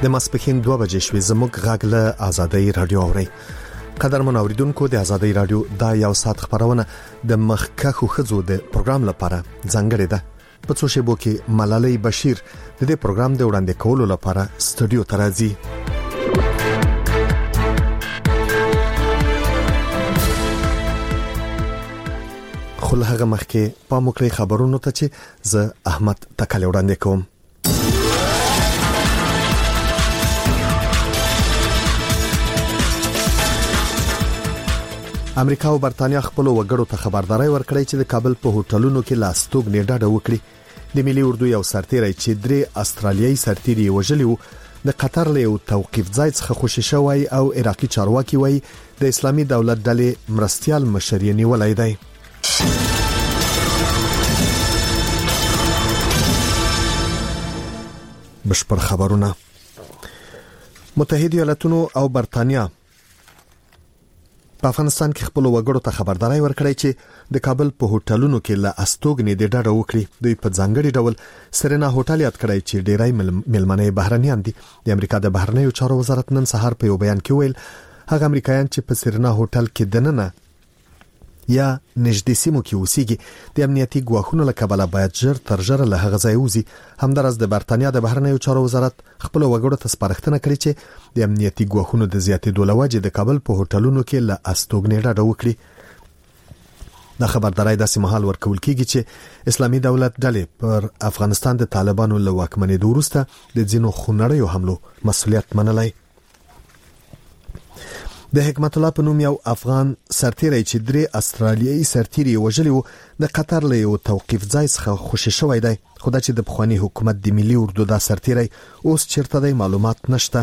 د ماسپښین 2 بجې شوې. زموږ غږ له آزادۍ رادیو اوري. قدرمن اوریدونکو، د آزادۍ رادیو دا یو ساعت خبرونه د مخکښو ښځو د پروګرام لپاره ځانګړې ده. په څو شیبو کې ملالۍ بشیر د دې پروګرام د وړاندې کولو لپاره سټوډیو ته راځي. خو له هغه مخکې پام وکړئ خبرونو ته چې زه احمد تکل وړاندې کوم. امریکا او برتانیا خپل وګړو ته خبرداري ورکړې چې د کابل په هوټلونو کې لاستوګنې ډاډه وکړي. د ملي اردو یو سرتیری چې 3 استرالیایي سرتیري وژلي وو د قطر له یو توقيف ځای څخه خوشی شوی او عراقي چارواکي وایي د اسلامي دولت ډلې مرستيال مشر یې نیولای دی. بشپړ خبرونه. متحده ایالاتونو او برتانیا په افغانستان کې خپل وګړو ته خبرداري ورکړې چې د کابل په هوټلونو کې لا استوګنې د ډاډه وکړي. دوی په ځانګړي ډول سرینا هوټل یاد کړی چې ډیرای ملمنې بهرنیان دي. د امریکا د بهرنیو چارو وزارت نن سهار په یو بیان کې ویل هغه امریکایان چې په سرینا هوټل کې دننه یا نږدې سیمو کې اوسېږي د امنیتي ګواښونو له کبله باید ژر تر ژره له هغه ځای وځي. همدارس د برتانیا د بهرنیو چارو وزارت خپل وګړو ته سپارښتنه کړې چې د امنیتي ګواښونو د زیاتېدو له وجې د کابل په هوټلونو کې له استوګنې ډاډه وکړي. دا خبرداري داسې مهال ورکول کیږي چې اسلامي دولت ډلې پر افغانستان د طالبانو له واکمنېدو وروسته د ځینو خونړیو حملو مسؤلیت منلای. د حکمت الله په نوم یو افغان سرتیری چې 3 استرالیایي سرتیري وژلي وو د قطر له یو توقيف ځای څخه خوشی شوی دی. خو دا چې د بخوانی حکومت د ملي اردو دا سرتیری اوس چیرته دی معلومات نشته.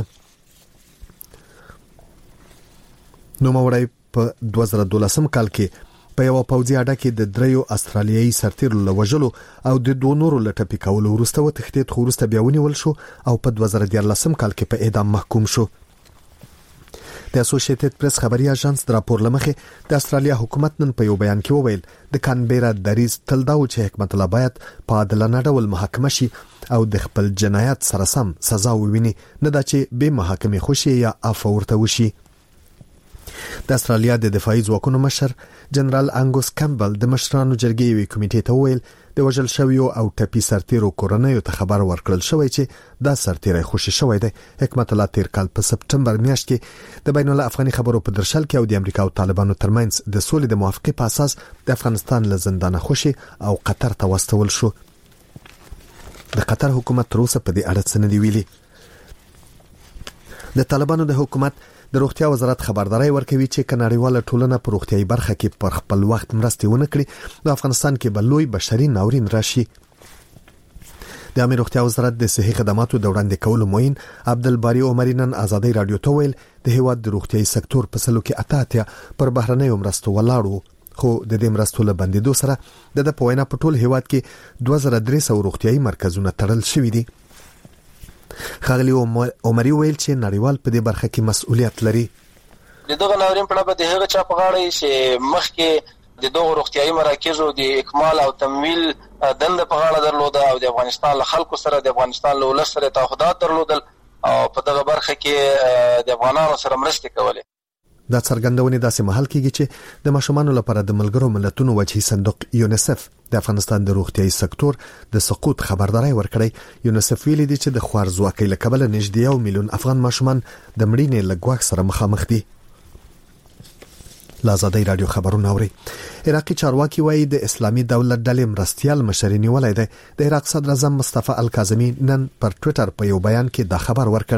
نو مورای په 2012 کال کې په یو پوځي اډه کې د 3 استرالیایي سرتیرو له وژلو او د 2 نورو لټپی کولو وروسته وتښتید. خو وروسته بیا ونیول شو او په 2014 کال کې په اعدام محکوم شو. د اسوسییټډ پریس خبري اژانس د راپور لمخې د استرالیا حکومت نن په یو بیان کې وویل د کانبيرا دریز تل دا و چې حکمت الله باید په عادلانه ډول محاکمه شي او د خپل جنایت سره سم سزا وویني، نه دا چې به محاکمه خوشي یا عفو ورته وشي. د استرالیا د دفاعي ځواکونو مشر جنرال انګوس کمبل د مشرانو جرګې یوې کمیټې ته وویل د وژل شویو او ټپي سرتیرو کورنیو ته خبر ورکړل شوی چې دا سرتیری خوشی شوی دی. حکمت الله تیر کال په سپټمبر میاشت کې د بین الافغاني خبرو په درشل کې او د امریکا او طالبانو ترمنځ د سولې د موافقې په اساس د افغانستان له زندانه خوشي او قطر ته واستول شو. د قطر حکومت تر اوسه په دې اړه څه نه دی ویلي. د طالبانو د حکومت د روغتیا وزارت خبرداري ورکوي چې کناړیواله ټولنه په روغتیاي برخه کې پر خپل وخت مرستې ونه کړي د افغانستان کې بلوي بشري ناورین راشي. د امیر روغتیا وزارت د صحي خدماتو د وړاندې کولو موین عبدالباری عمري نن آزادۍ رادیو ته ویل د هیواد د روغتیاي سکتور په سلو کې 88 پر بهرنیو مرستو ولاړو. خو د دې مرستو له بندیدو سره د پوینا په ټول هیواد کې 2300 روغتیاي مرکزونه تړل شوي دي. خاغلی عمري ویل چې نړیوال په دې برخه کې مسؤلیت لري. دغه ناورین په اړه به هغه چا په غاړه چې مخکې د دغه روغتیاي مراکزو د اکمال او تمویل دنده په غاړه درلوده او د افغانستان له خلکو سره د افغانستان له ولس سره تعهدات درلودل او په دغه برخه کې د افغانانو سره مرستې کولې. دا څرګندونه داسې محل کېږي چې د ماشومانو لپاره د ملګرو ملتونو وجهي صندوق یونیسف د افغانستان د روغتیاي سکتور د سقوط خبرداري ورکړی. یونیسف ویلي دی چې د خوارځواکۍ له کبله نږدې 1 میلیون افغان ماشومان د مړینې له ګواښ سره مخامخ دي. لازادۍ رادیو خبرونه اوري. عراقي چارواکي وایي د اسلامي دولت ډلې مرستيال مشر نیولای دی. د عراق صدر اعظم مصطفی الکاظمي نن پر ټوئیټر په یو بیان کې دا خبر ورکړ.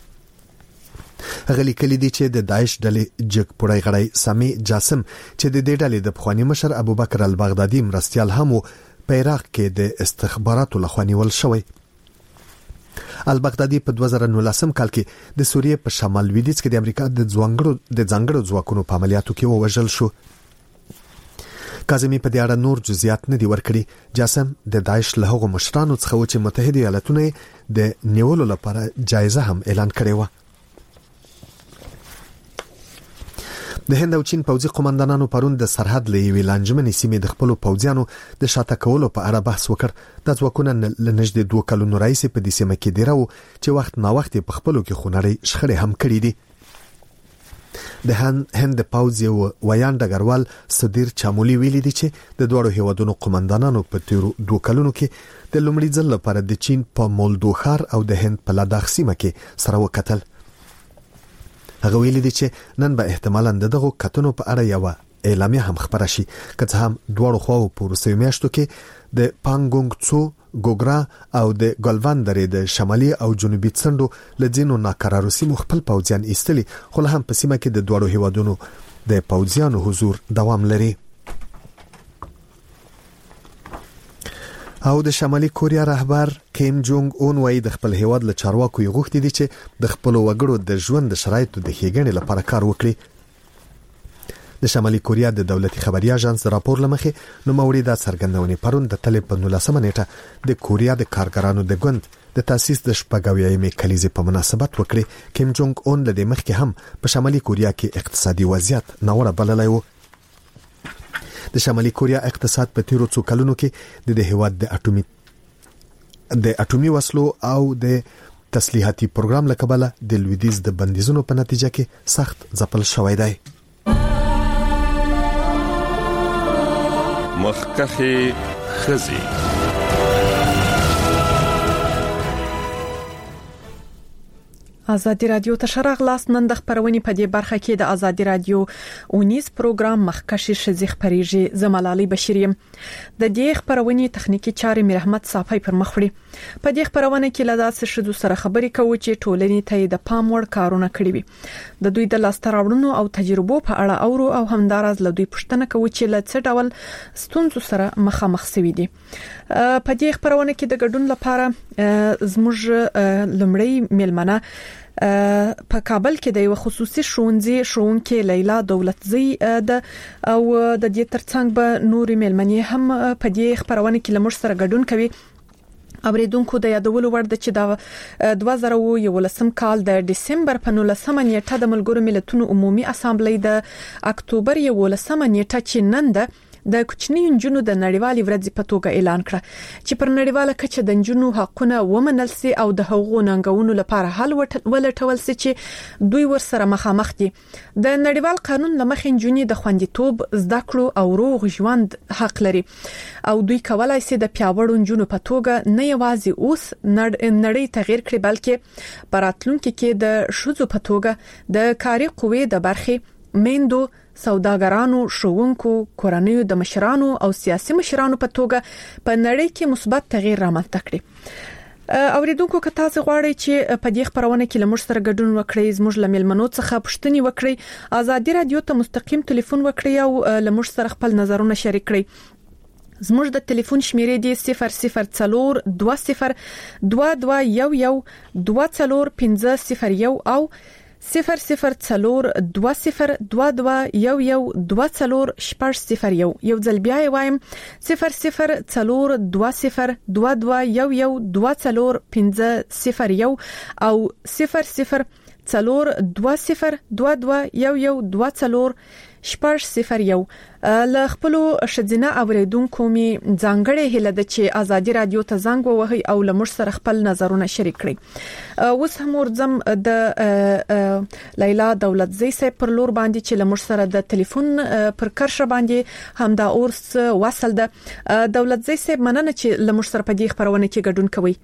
هغه لیکلي دي چې د داعش ډلې جګپوړی غړی سامي جاسم چې د دې ډلې د بخوانی مشر ابوبکر البغدادي مرستيال هم په عراق کې د استخباراتو لخوا نیول شوی. البغدادي په 2019 کال کې د سوریې په شمال لویدیځ کې د امریکا د ځانګړو ځواکونو په عملیاتو کې ووژل شو. کاظمي په دې اړه نور جزئیات نه دي ورکړي. جاسم د داعش له هغو مشرانو څخه و چې متحده ایالاتونه د نیولو لپاره جایزه هم اعلان کړې و. د هند او چین پوځي قومندانانو پرون د سرحد لوي لانجمنې سیمې د خپل پوځیانو د شاته کولو په اړه بحث وکړ. د ځواکونو لنږدې 2 کلونو راځي په دې سیمه کې دیرو چې وخت نا وخت په خپلو کې خونړۍ شخړې هم کړې دي. د هند پوځ یو ویان ډګروال صدیر چامولی ویلي دي چې د دوړو هیوادونو قومندانانو په تیرو 2 کلونو کې د لومړي ځل لپاره د چین په مولدو ښار او د هند په لاداخ سیمه کې سره وکتل. هغه ویلي دي چې نن به احتمالاً دغه کتنو په اړه یو اعلامیه هم خبره شي، که څه هم دوړو خواو په وروستیو میاشتو کې د پانګونګ څو ګوګرا او د ګلوان درې د شمالي او جنوبي څنډو لدینو ناکرارو سیمو خپل پوځیان ایستلي، خو هم په سیمه کې د دوړو هیوادونو د پوځیانو حضور دوام لري. او د شمالي کوریا رهبر کیم جونګ اون وايي د خپل هیواد له چارواکو یې غوښتي دي چې د خپل وګړو د ژوند د شرایطو د ښېګڼې لپاره کار وکړي. د شمالي کوریا د دولتي خبري اژانس راپور لمخې نو موري دا څرګندونه پرون د تل په 19 نیټه د کوریا د کارګرانو د ګوند د تاسیس د شپږاویمې کلیزې په مناسبت وکړي. کیم جونګ اون له دې مخکې هم په شمالي کوریا کې اقتصادي وضعیت ناوړه بللی و. د شمالي کوریا اقتصاد په تیرو څو کلونو کې د هیواد د اټومي وسلو او د تسلیحاتي پروګرام لکبله د لویدیز د بندیزونو په نتیجه کې سخت ځپل شوی دی. مخکخي خزي ازادي رادیو ته شرغ لاس نن د خبرونې په دې برخه کې د ازادي رادیو اونیز پروګرام مخکشي شزي خبريږي زملالي بشریم. د دې خبرونې تخنیکی چارې میر احمد صافي پر مخ وړي. په دې خبرونه کې لداسه شذو سره خبرې کوي چې ټولنې ته د پام وړ کارونه کړی وي. د دوی د لاستراوړنو او تجربو په اړه اورو او همدارز له دوی پوښتنه کوي چې له څه ډول ستونزو سره مخامخ شوي دي. په دې خبرونه کې د ګډون لپاره زموږ لمړی میلمنه په کابل کې د یو خصوصي ښوونکې لیلا دولتزی د او د دې ترڅنګ به نورې میلمنې هم په دې خبرونه کې لمر سره ګډون کوي. اوریدونکو د یادولو وړ د چې د 2011 کال د دسمبر په 19 نیټه د ملګرو ملتونو عمومي اسامبلې د اکتوبر 11 نیټه چې نن د کوچنی نجونو د نړیوالې ورځې په توګه اعلان کړ چې پر نړیواله کچه د نجونو حقونه ومنل سي او د حقوقو ننګونو لپاره حل ولټول سي چې دوی ورسره مخامخ دي. د نړیوال قانون لمخې نجونې د خوندیتوب، زده کړو او روغ ژوند حق لري او دوی کولای سي د پیاوړو نجونو په توګه نه یوازې اوس نړۍ تغیر کړي بلکې براتلونکو کې د شذو په توګه د کاري قوې د برخې میندو، سوداګرانو، ښوونکو، کورنیو د مشرانو او سیاسي مشرانو په توګه په نړۍ کې مثبت تغیر رامنځته کړي. اوریدونکو که تاسو غواړئ چې په دې خبرونه کې لمر سره ګډون وکړئ، زموږ لملمنو څخه پوښتنې وکړئ، ازادي رادیو ته مستقیم ټلیفون وکړئ او لمر سره خپل نظرونه شریک کړئ. زموږ د ټلیفون شمیرې دی 004 20 2211 2450 او 004 20 2211 2450. یو ځل بیا وایم 004 20 2211 2450 او 004 20 2211 2450. له خپل شذینه اوریدونکو می ځانګړې هله د چې ازادي رادیو ته زنګ ووهي او لمر سره خپل نظرونه شریک کړي. اوس هم ورځم د لیلا دولتزی صاحب پر لور باندې چې لمر سره د ټلیفون پر کرشه باندې هم دا اورس وصل ده. دولتزی صاحب مننه چې لمر سره په دې خبرونه کې ګډون کوي.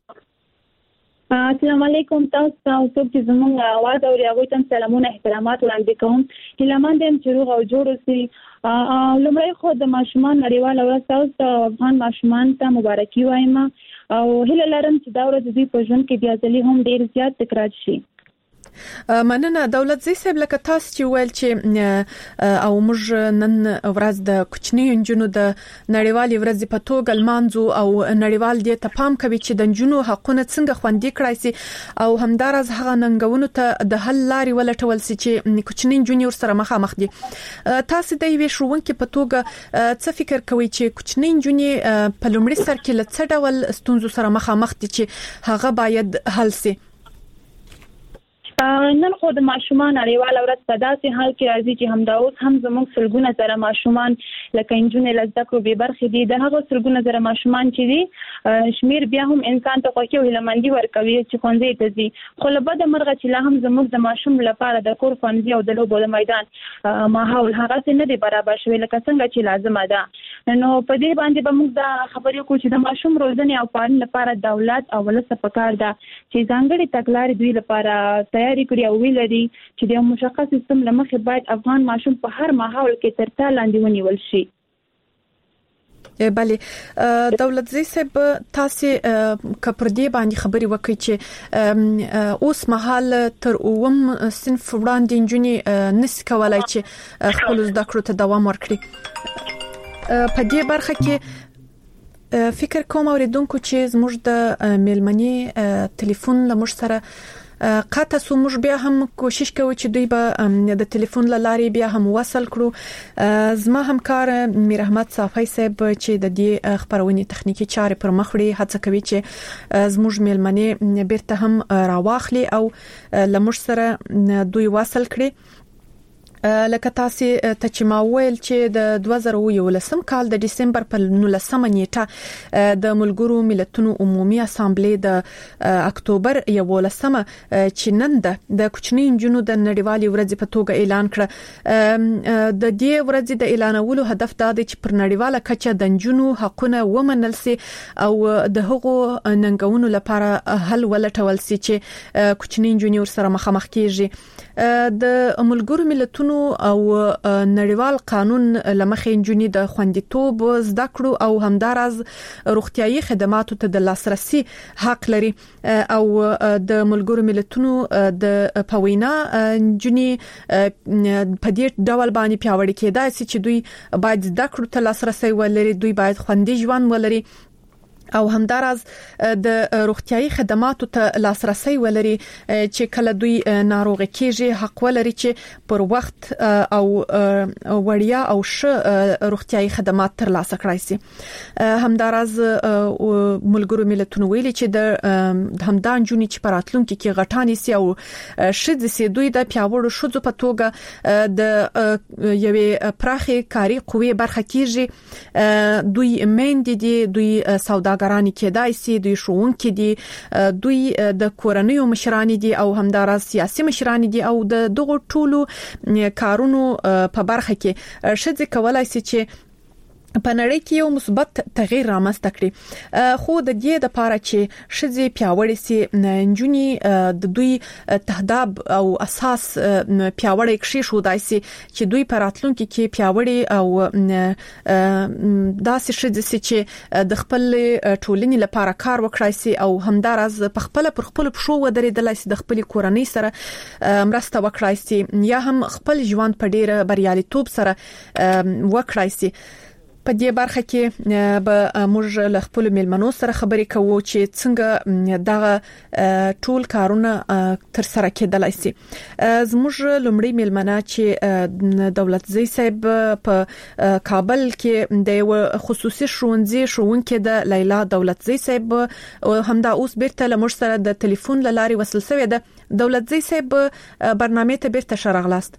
السلام علیکم، تاسو او څوک چې زموږ आवाज اوري هغه ته سلامونه احترامات وړاندې کوم. هیلمان دې چې روغ او جوړ اوسئ. لمړی خو د ماشومان نړیواله ورځ تاسو افغان ماشومان ته مبارکي وایم او هیله لرم چې دا ورځ دې په ژوند کې بیا ځلې هم ډیر زیات تکرار شي. مننه دولتزی صاحب، لکه تاسو چې ویل چې او موږ نن ورځ د کوچنی نجونو د نړیوالې ورځې په توګه لمانځو او نړیوال دې ته پام کوي چې د نجونو حقونه څنګه خوندي کړای سي او همدارز هغه ننګونو ته د حل لارې ولټول سي چې کوچنی نجونې سره مخامخ دي. تاسو د یوې ښوونکې په توګه څه فکر کوئ چې کوچنی نجونې په لومړي سر کې له څه ډول ستونزو سره مخامخ دي چې هغه باید حل سي؟ نن خو د ماشومان اړیوال ورځ په داسې حال کې راځي چې همدا اوس هم زموږ سلګونه زره ماشومان لکه انجونې له زده کړو بې برخې دي. د هغو سلګونه زره ماشومان چې دي شمیر بیا هم انسان ته خوښي او هیلهمندي ورکوي چې ښوونځي ته ځي، خو له بده مرغه چې لا هم زموږ د ماشوم لپاره د کور ښوونځي او د لوبو د میدان ماحول هغسې نه دی برابر شوی لکه څنګه چې لازمه ده. نو په دې باندې به موږ دا خبرې وکړو چې د ماشوم روزنې او پالنې لپاره دولت او ولس پکار ده چې ځانګړي تګلارې دوی لپاره تیاری کړي او ویلري چې د مشخص سیستم لمخې باید افغان ماشوم په هر ماحول کې تر تا لاندې ونیول شي. بله دولتزی صاحب تاسو کپردی باندې خبري وکړي چې اوس مهال تر اوم صنف وړاندې انجونی نس کولای چې خپل زده کړو ته دوام ورکړي. په دې برخه کې فکر کوم اوریدونکو چې زموږ د میلمنې ټلیفون له موږ سره قاطه سو موږ بیا هم کوشش کوو چې دوی به د ټلیفون لارې بیا هم وصل کړو. زما همکار میر احمد صافی صاحب چې د دې خبرونې تخنیکی چارې پر مخ وړي هڅه کوي چې زموږ میلمنې بیرته هم راواخلي او لمر سره دوی وصل کړي. لکه تاسو ته چې ما ویل چې د 2011 کال د دسمبر په 19 نیټه د ملګرو ملتونو عمومي اسامبلې د اکتوبر 11 چې نن د کوچنی انجونو د نړیوالې ورځې په توګه اعلان کړ. د دې ورځې د اعلانولو هدف دا دی چې پر نړیواله کچه د انجونو حقونه ومنل سي او د هغو ننګونو لپاره حل ولټول سي چې کوچنی انجونې ورسره مخامخ کیږي. د ملګرو ملتونو او نړیوال قانون لمخې انجونی د خوندیتوب زده کړو او همدارز روغتيایي خدماتو ته د لاسرسي حق لري او د ملګرو ملتونو د پوینا انجونی په دې ډول باندې پیاوړی کېدای شي چې دوی باید زده کړو ته لاسرسي ولري، دوی باید خوندي ژوند ولري او همدارز د روغتيایي خدماتو ته لاسرسي ولري چې کله دوی ناروغ کېږي حق ولري چې پر وخت او وړیا او ښه روغتيایي خدمات ترلاسه کړای شي. همدارز ملګرو ملتونو ویلي چې د همدان جونی چې پراتلونکو کې غټانی سي او شذ سي دوی د پیاوړو شذو په توګه د یوې پراخي کاری قوی برخه کېږي. دوی مېندې دي، دوی سوداګر ګرانی کېدای سي، دوی شوونکي دي، دوی د کورنیو مشران دي او همدارس سیاسي مشران دي او د دغه ټولو کارونو په برخه کې شذ کولای سي چې په نړۍ کې یو مثبت تغییر رامنځته کړي. خو د دې د لپاره چې شذ پیاوړی سي انجونی د دوی تهداب او اساس پیاوړی کړي شو دای سي چې دوی په راتلونکو کې پیاوړی او داسې شذ سي چې د خپل ټولنې لپاره کار وکړای سي او همدارز په خپل پر خپل پښو ودرېدلای سي، د خپل کورنۍ سره مرسته وکړای سي یا هم خپل ژوند په ډیره بریالیتوب سره وکړای سي. په دې برخه کې به موږ له خپل میلمنو سره خبرې کوو چې څنګه دغه ټول کارونه تر سره کېدلای شي. زموږ لومړی میلمنه چې دولتزی صاحب په کابل کې د خصوصي ښوونځي د لیلا دولتزی صاحب همدا اوس بیرته لمر سره د ټلیفون لارې وصل شوی ده. دولتزی صاحب برنامه ته بیرته شرغلاست.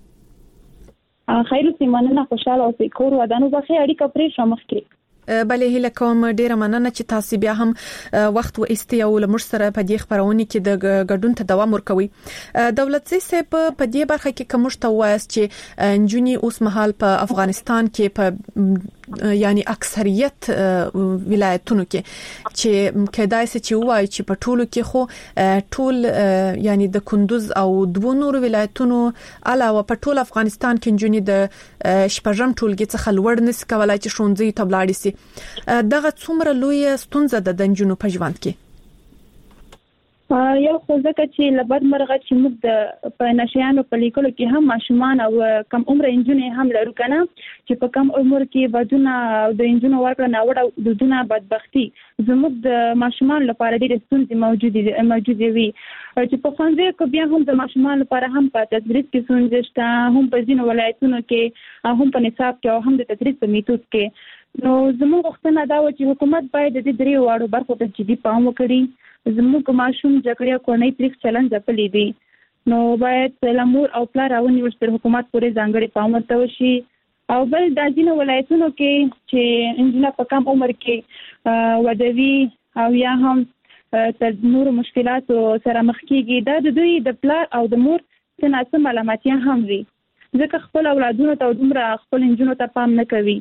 خیر سیمانه خوشاله اوسئ، کور ودانو بخیر، اړیکه پرې شمخ کې. بله هیله کوم ډیره مننه چې تاسو بیا هم وخت و استیا او لمر سره په دې خبرونه کې د ګډون ته دوام ورکوي. دولتزی صاحب په دې برخه کې کوم څه وایي چې انجونی اوس مهال په افغانستان کې په یعنی اکثریت ولایتونو کې چې کدای سي چې وایي چې په ټولو کې خو ټول یعنی د کندوز او دوه نور ولایتونو علاوه په ټول افغانستان کې انجونی د شپږم ټولګي څخه لوړ نس کولای چې ښوونځي ته ولاړ سي. دغه څومره لوی ستونزه د انجونو په ژوند کې؟ یو خو ځکه چې لبد مرغه چې موږ د په نشيانو په لیکلو کې هم ماشومان او کم عمر انجونې هم لرو کنه چې په کم عمر کې بدونه د انجونو ورکړه ناوړه دودونه بدبختی زموږ د ماشومان لپاره ډېر ستونزې موجود وي چې په ښوونځي کې بیا هم د ماشومان لپاره هم په تدریس کې ستونزې شته، هم په ځینو ولایتونو کې هم په نصاب کې او هم د تدریس په میتود کې. نو زموږ غوښتنه دا و چې حکومت باید د دې درې واړو برخو ته جدي پام وکړي. زموږ ماشوم جګړه کورنۍ تاریخ چلن ځپلې دي نو باید لمور او پلار او نیوستر حکومت پورې ځانګړي پام ورته وشي او بل د ځینو ولایتونو کې چې انجینر په کم عمر کې ودوي او یا هم تر نور مشکلات سره مخ کیږي دا د دوی د پلار او د مور څنګه علاماتیا هم وي ځکه خپل اولادونو ته دومره خپل انجونو ته پام نه کوي.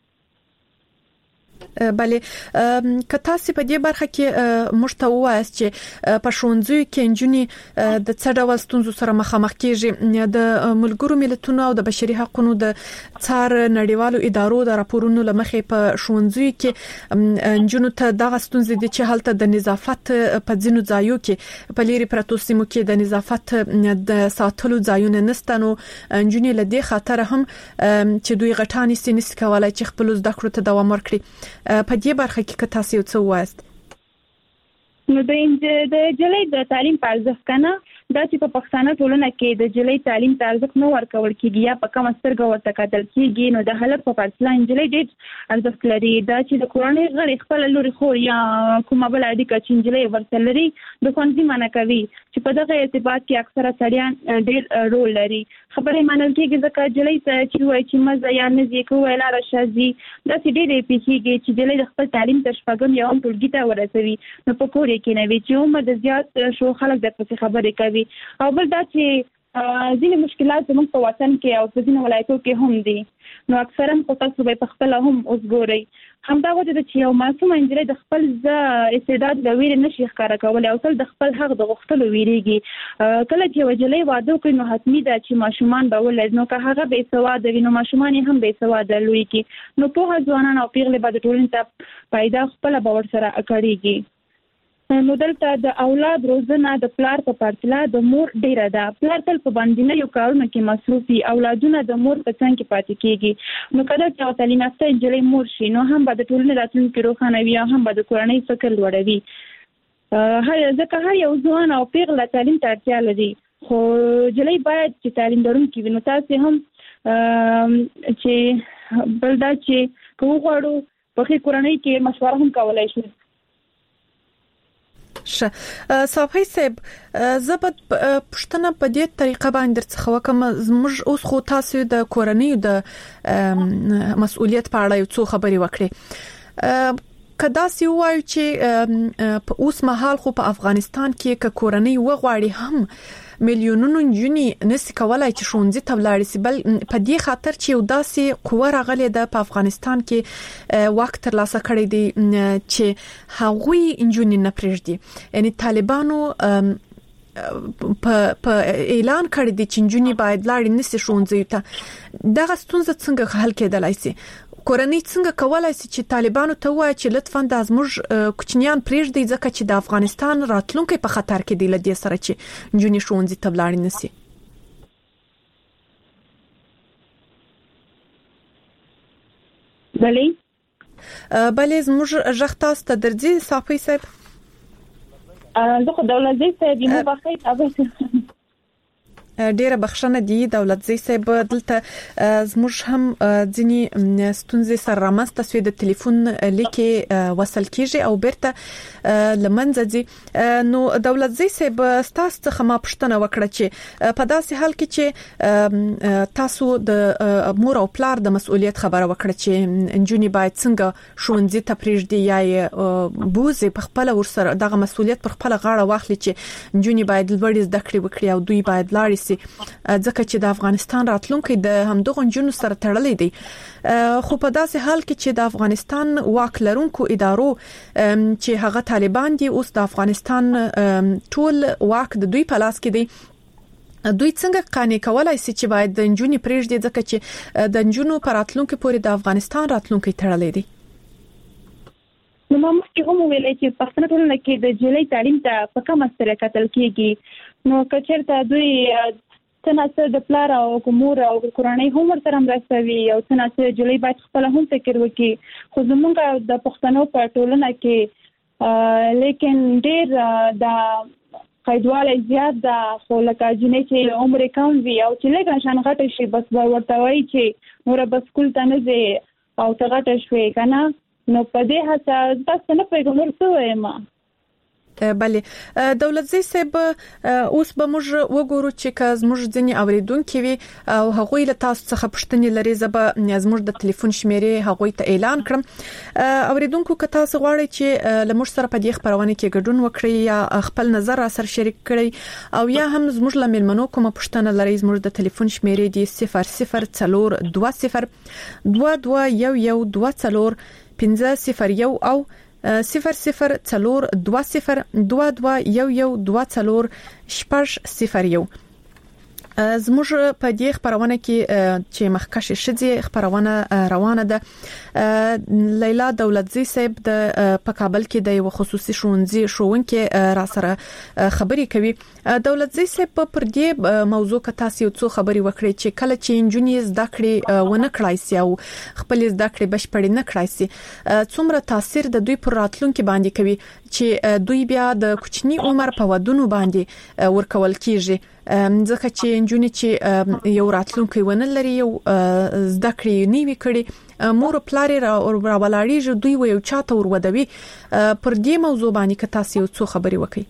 بله کته سي په دې برخه کې مشته وایست چې په شونځو کې انجونی د څه ډول ستونزو سره مخامخ کیږي د ملګرو ملتونو او د بشري حقوقو د څار نړیوالو ادارو د راپورونو لمخې په شونځو کې انجونو ته دغه ستونزې د چې حالت د نظافت په ځینو ځایو کې په لري پرتو سیمو کې د نظافت د ساتلو ځایونه نستنو انجونی له دې خاطر هم چې دوی غټانی سینس کولای چې خپل زده کړو ته دوام ورکړي. په دې برخه کې تاسو څه وایست؟ نو د جلې د تعلیم په ارزښت کنه دا چې په پښتانه ټولنه کې د جلې تعلیم ته ارزښت نه ورکول کیږي یا په کوم سترګه ورته کتل کیږي نو د حالت په پرتله جلې ډېر ارزښت لري دا چې د کورنۍ غړي خپل لوري خو یا کومه بل اړیکه چې جلې ورته لري د ښوونځي منع کوي چې په دغه ارتباط کې اکثره سړیان ډېر رول لري خبرې منل کېږي ځکه جلې ته چې وایي چې مزه یا نزي کوي لاره شازي دا چې ډېر پیچیږي چې جلې د خپل تعلیم ته شپږم یا هم ټولګي ته ورسوي نو په کور کې نه وي چې عمر د زیات شو خلک د پسې خبرې کوي او بل دا چې ځینې مشکلات زموږ په وطن کې او په ځینو ولایتو کې هم دي نو اکثرا خو تاسو به په خپل هم اوس ګورئ همدا وجه ده چې یو معصوم انجلۍ د خپل استعداد د ویرې نشي ښکاره کولی او تل د خپل حق د غوښتلو ویریږي کله چې یوه نجلۍ واده وکړي نو حتمي ده چې ماشومان به ولري نو که هغه بې سواده وي نو ماشومان یې هم بې سواده لوی کړي نو پوهه ځوانان او پیغلې به د ټولنې ته پیدا خپله به ورسره کړېږي نو دلته د اولاد روزنه د پلار په پرتله د مور ډیره ده پلار تل په باندې یو کارونه کې مصروف وي اولادونه د مور په څنګ کې پاتې کیږي نو کله چې تعلیم یافته نجلۍ مور شي نو هم به د ټولنې راتلونکي روښانه وي او هم به د کورنۍ فکر لوړوي ځکه هر یو ځوان او پیغله تعلیم ته اړتیا لري خو نجلۍ باید چې تعلیم لرونکې وي نو تاسو هم چې بل دا چې کوم غواړو په خې کورنۍ کې مشوره هم کولای شي. صافي صاحب زبد پښتنه په دې طریقه باندې څخه وکم زموږ اوس خو تاسو د کورنۍ د مسؤلیت په اړه یو څه خبري وکړي کدا سی وایي چې په اوس مهال خو په افغانستان کې ک کورنۍ وغواړي هم میلیونونو جنی نسی کولای چې شونځي ته ولاړ سي بل په دې خاطر چې یو داسې قوه راغلي د په افغانستان کې وخت تر لاسه کړی دی چې هغوی انجونی نه پرېږدي یعنی طالبانو په اعلان کړی دی چې انجونی باید لاړ نسی شونځي ته دغه ستونزه څنګه حل کېدلای شي کورنۍ څنګه کولای شي چې طالبانو ته وایي چې لطفاً د زموږ کوچنیان پرېږدي ځکه چې د افغانستان راتلونکي په خطر کې دی لدې سره چې جونی شونځي ته ولاړ نسی. بلې زموږ ژغ تاسو ته درځي صافي صاحب زه خو دولتي صاحب مو بخیر اوبه ډیره بخښنه دی دولتزی صاحب دلته زموږ هم ځینی ستونزې سره رامسته سوی د ټلیفون لیکي وصل کیږي او بیرته لمنځه دي نو دولتزی صاحب تاسو څخه ما پوښتنه وکړه چې په داسې حال کې چې تاسو د مور او پلار د مسؤلیت خبره وکړه چې انجونی باید څنګه شونځي ته پرېږدي یا بوزي په خپل ورسره دغه مسؤلیت پر خپل غاړه واخلي چې انجونی باید لوړ زده کړې وکړي او دوی باید لاړ ځکه چې د افغانستان راتلونکي د همدغه جنونو سره تړلې دي خو په داسې حال کې چې د افغانستان واک لرونکو ادارو چې هغه طالبان دي اوس د افغانستان ټول واک د دوی په لاس کې دی دوی څنګه قانع کولای شي چې باید د جنونو پرېږدي ځکه چې د جنونو پر راتلونکي پورې د افغانستان راتلونکي تړلې دي نو ما مخکې هم ویلای چې پښتنه ټولنه کې د جلې تعلیم ته په کومه سترګه کتل کیږي نو کچرته دوی څنګه د پلار او کومور او کورنۍ هم ورته مرستوي او څنګه جلې باید خپل هم فکر وکړي خو زمونږ د پښتنو په ټولنه کې لیکن ډېر د قیدواله زیات ده خو لکه جنې چې عمر کم وي او چې لږ شان غټه شي بس ورته وایي چې نور به سکول ته نه ځي او ته غټه شوې کنه نو په دې هڅه تاسو نه پیغمبر څه وایم بله دولت زی صاحب اوس به موږ وګورو چې کز موږ ځنی اوریدونکو وي او هغه له تاسو څخه پوښتنې لري زبه زموږ د ټلیفون شمیرې هغه ته اعلان کړم اوریدونکو که تاسو غواړئ چې لمر سره په دې خبرونه کې ګډون وکړئ یا خپل نظر سره شریک کړئ او یا هم زموږ لمنو کوم پوښتنه لري زموږ د ټلیفون شمیرې دی 0020221242 او 0020221242 زموږ په دې خبرونه کې چې مخکښ شدي خبرونه روانه ده لیلا دولتزی صاحب د په کابل کې د یو خصوصي ښوونځي را سره خبري کوي دولتزی صاحب پر دې موضوع کې تاسو څو خبري وکړي چې کله چې انجونی زده کړې ونه کړای سي او خپل زده کړې بشپړ نه کړای سي څومره تاثیر د دوی پر راتلونکو باندې کوي چې دوی بیا د کوچنی عمر په ودونو باندې ورکول کیږي ځکه چې انجونی چې یو راتلونکو ونه لري یو زده کړې نیوي کړي مور پلار را ولاړیږي دوی یو چاته ورودوي پر دې موضوع باندې که تاسو څو خبري وکړي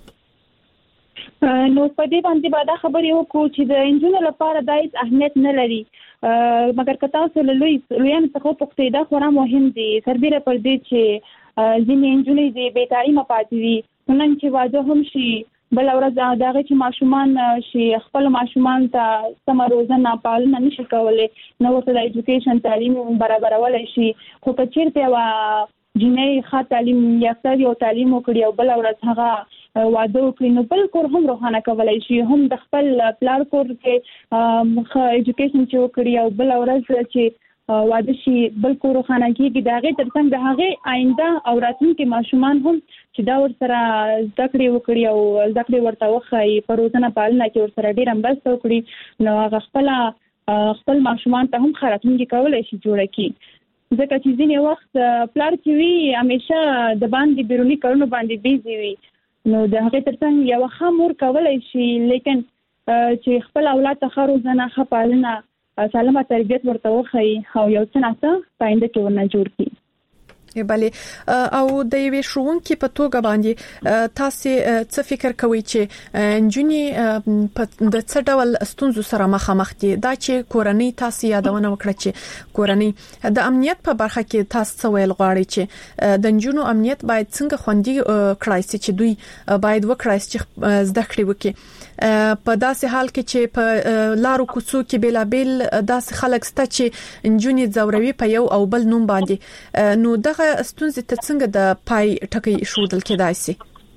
نو په دې باندې باید خبرې وکړو چې د انجونو لپاره د اهمیت نه لري مګر که تاسو له لویان څخه پوښتنه دا خورا مهم دي سربېره پر دې چې ځینې انجونې د بې تعلیمه پاتې دي نن چې واده هم شي بل ورځ داغه چې ماشومان شي خپل ماشومان ته سم روزنه پالنه نشي کولای نو ورته د ایجوکیشن تعلیم برابرول شي خو که چیرته وا جنې ښه تعلیم یافته یو تعلیم وکړي او بل ورځ هغه واده وکړي نو بل کور هم روښانه کولای شي هم د خپل پلار کور کې ښه ایجوکیشن چې وکړي او بل ورځ چې واده شي بل کور روښانه کیږي داغه ترڅنګ د هغه آینده او راتلونکي ماشومان هم چې دا ورسره زده کړې وکړي او زده کړې ورته وخی پروژنه پالنه کې ورسره ډیر مرسته وکړي نو هغه خپل ماشومان ته هم خراتونکي کولای شي جوړ کړي ځکه چې ځینې وخت پلار چې وی همیشه د باندې بیرونی کارونو باندې بیزي وي نو د هغه ترڅنګ یو خامور کولای شي لیکن چې خپل اولاد ته خروزنه خپالنه سالمه تربیت ورته وخی او یو څه نه پاینده کې ورنه جوړ کی بله او د یوې ښوونکي په توګه باندې تاسو څه فکر کوئ چې انجونی د څه ډول ستونزو سره مخامخ دي دا چې کورنۍ تاسو یادونه وکړه چې کورنۍ د امنیت په برخه کې تاسو څه ویل غواړئ چې د انجونو امنیت باید څنګه خوندي کړای شي چې دوی باید وکړای شي زده کړې وکړي په داسې حال کې چې په لارو کوڅو کې بلابل داسې خلک ست چې انجونی زوروي په یو او بل نوم باندې نو دغه ستونزې ته څنګه د پای ټکی شودل کېدای شي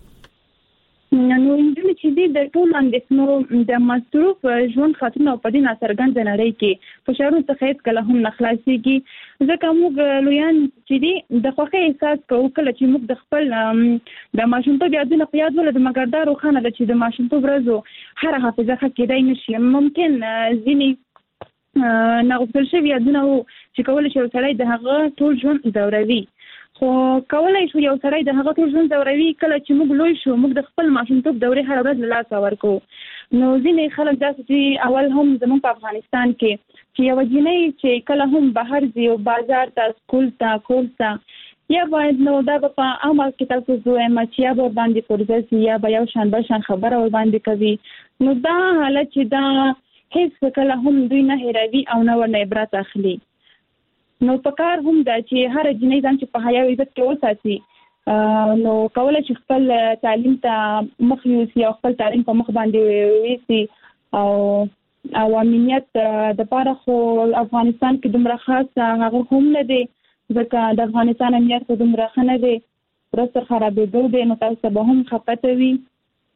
نو انجونی چې د ټول اندېښنو د مصروف ژوند خاطرونه په دې ناڅرګند نړۍ کې فشارونو څخه هیڅ کله هم نه خلاصيږي ځکه موږ لویان چې د خوښۍ احساس کوو کله چې موږ د خپل د ماشومتوب یادونه په یاد ولرو مګر دا روښانه ده چې د ماشومتوب ورځو هر حافظه کېدای نشي ممکن ځینې ناغوښتل شوی یادونه چې کول شي سړی د هغه ټول ژوند زوروي خو کولای شو یو سړی د هغه ټول ژوند زوروي کله چې موږ لوی شو موږ د خپل ماشومتوب دورې هر ورځ له لاسه ورکو نو ځینې خلک داسې چې اول هم زموږ په افغانستان کې چې یو جنۍ چې کله هم بهر ځي او بازار ته سکول ته کورس ته یا باید نو دا په عمل کې تاسو زوی مچیا ور باندې پرځي یا به یو شان بل شان خبره ور باندې کوي نو دا حالت چې دا هیڅ کله هم دوی نه هېروي او نه ورنه عبرت اخلي نو په کار هم دا چې هر جنۍ ځان چې په حیا او عزت کې وساتي نو کولای شي خپل تعلیم ته مخ یوسي او خپل تعلیم په مخ باندې ویسي او امنیت د پاره خو افغانستان کې دومره خاص هغه هم نه دی ځکه د افغانستان امنیت په دومره خنه دی پرستر خرابېدو دی نو تاسو به هم خپته وي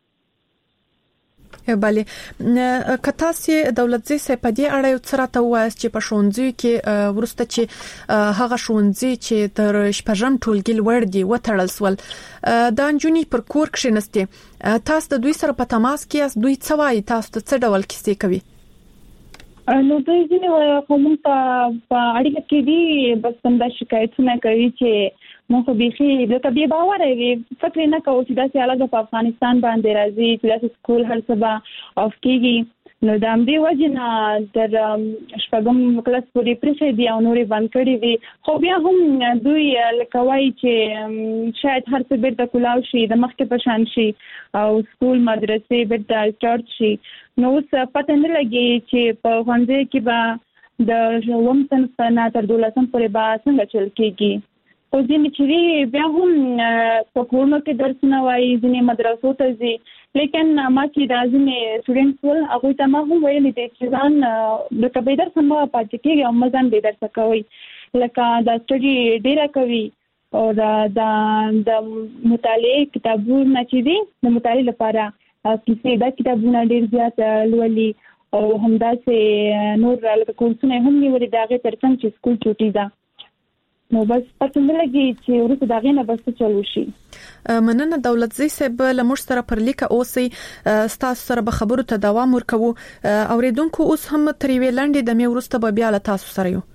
بله کته سي دولت زی په دې اړه یو څه راته وایي چې په ښوونځي کې ورسته چې هغه ښوونځي چې تر شپږم ټولګي لوړ دي وټړل سول د انجونی پر کور کې نسته تاسو د دوی سره په تماس کې اس دوی څه وایي تاسو څه ډول کیسې کوي نو دوی ځینې کوم په اړیکه کې دي بس څنګه شکایتونه کوي چې مونږ به لکه بیا باور وي فکر نه کوو چې داسې حالت په افغانستان باندې راځي چې داسې سکول هر څه به اف کېږي نو د همدې وجنه تر شپږم کلاس پورې پرې دی او نورې باندې کړې دي خو بیا هم دوی لکوي چې شاید هر څه بیرته کولاو شي د مخکې په شان شي او سکول مدرسې بیرته سٹارټ شي نو څه پته نه لګي چې په ښوونځي کې به د وم صنف نه تر 12 پورې به څنګه چل کېږي خو ځینې چې بیا هم په کورونو کې درسونه وایي ځینې مدرسو ته ځي لیکن ما چې د ځینې سټوډنټس ول هغه ته ما هم ویلي دي چې ځان د کبې درس هم پاتې کېږي او مزان به درس کوي لکه د سټډي ډیره کوي او د مطالعه کتابونه چې دي د مطالعه لپاره کیسې دا کتابونه ډیر زیات لولي او همداسې نور لکه کورسونه هم نیولي داغه ترڅنګ چې سکول چوټي ده نو بس پته نه لګي چې ورته داغه نه بس چلو شي مننه دولت زی صاحب لمر سره پر لیکه اوسي تاسو سره به خبرو ته دوام ورکوو اوریدونکو اوس هم تریوي لاندې د مې ورسته به بیا له تاسو سره یو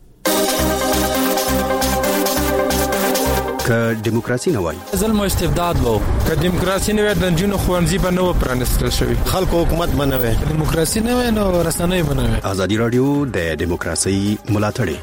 که دیموکراسي نه وای ظلم او استبداد وو که دیموکراسي نه وای د جنونو خوانزي به نو پرانستل شوی خلکو حکومت بنوي دیموکراسي نه وای نو رسنۍ بنوي ازادي رادیو د دیموکراسي ملاتړ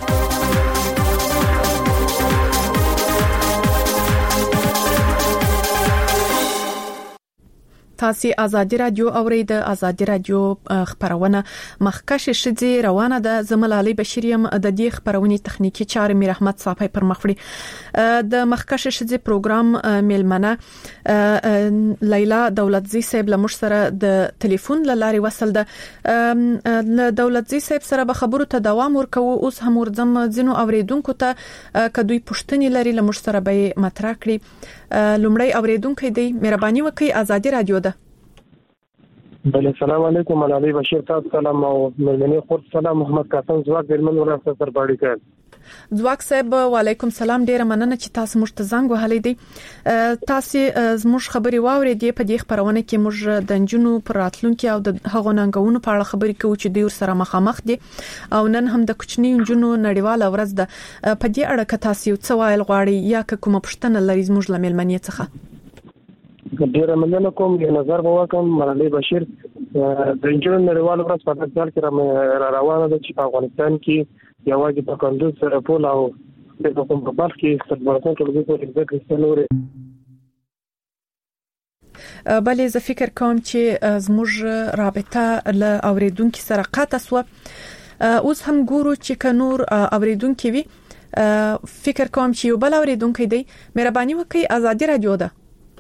تاسو ازادي رادیو اورید ازادي رادیو خبرونه مخکش شدي روانه د زملالي بشریم د دې خبرونې تخنیکی چارې میر احمد صافی پر مخړي د مخکش شدي پروګرام میلمنه لیلا دولت زی صاحب لمر سره د ټلیفون لاري وصل ده دولت زی صاحب سره به خبرو ته دوام ورکوو اوس هم ورځم ځینو اوریدونکو ته کدوې پښتني لري لمر سره به مطرح کړي لومړی اوریدونکو دی مهرباني وکړئ ازادي رادیو ده بله السلام علیکم علي بشیر تاسو سلام او مېلمنې خور سلام محمد قاسم زواک درمن ورسره سر باندې کړ زواک صاحب وعلیکم سلام ډیره مننه چې تاسو موږ ته زنګ وهلی دی تاسو زموږ خبري واورېدې په دې خبرونه کې موږ د جنونو پر راتلونکو او د هغو ننګونو په اړه خبرې کوو چې دوی سره مخامخ دي او نن هم د کوچنی جنونو نړیواله ورځ ده په دې اړه که تاسو یو څه وایل غواړئ یا کومه پوښتنه لرئ زموږ لملمنې څخه ډیره مننه کوم یو نظر به وکم علي بشیر د جنونو نړیواله ورځ په دې ځل کې را روانه ده چې په افغانستان کې یوازې په کندوز سره پول او په کوم په بل کې ستاسو ټولګي په ذکر ستنوري بلې زه فکر کوم چې زموږ رابطه له اوریدونکو سره قطع شو اوس هم ګورو چې کنور اوریدونکو وي فکر کوم چې یو بل اوریدونکو دی مهرباني وکړئ ازادي رادیو ده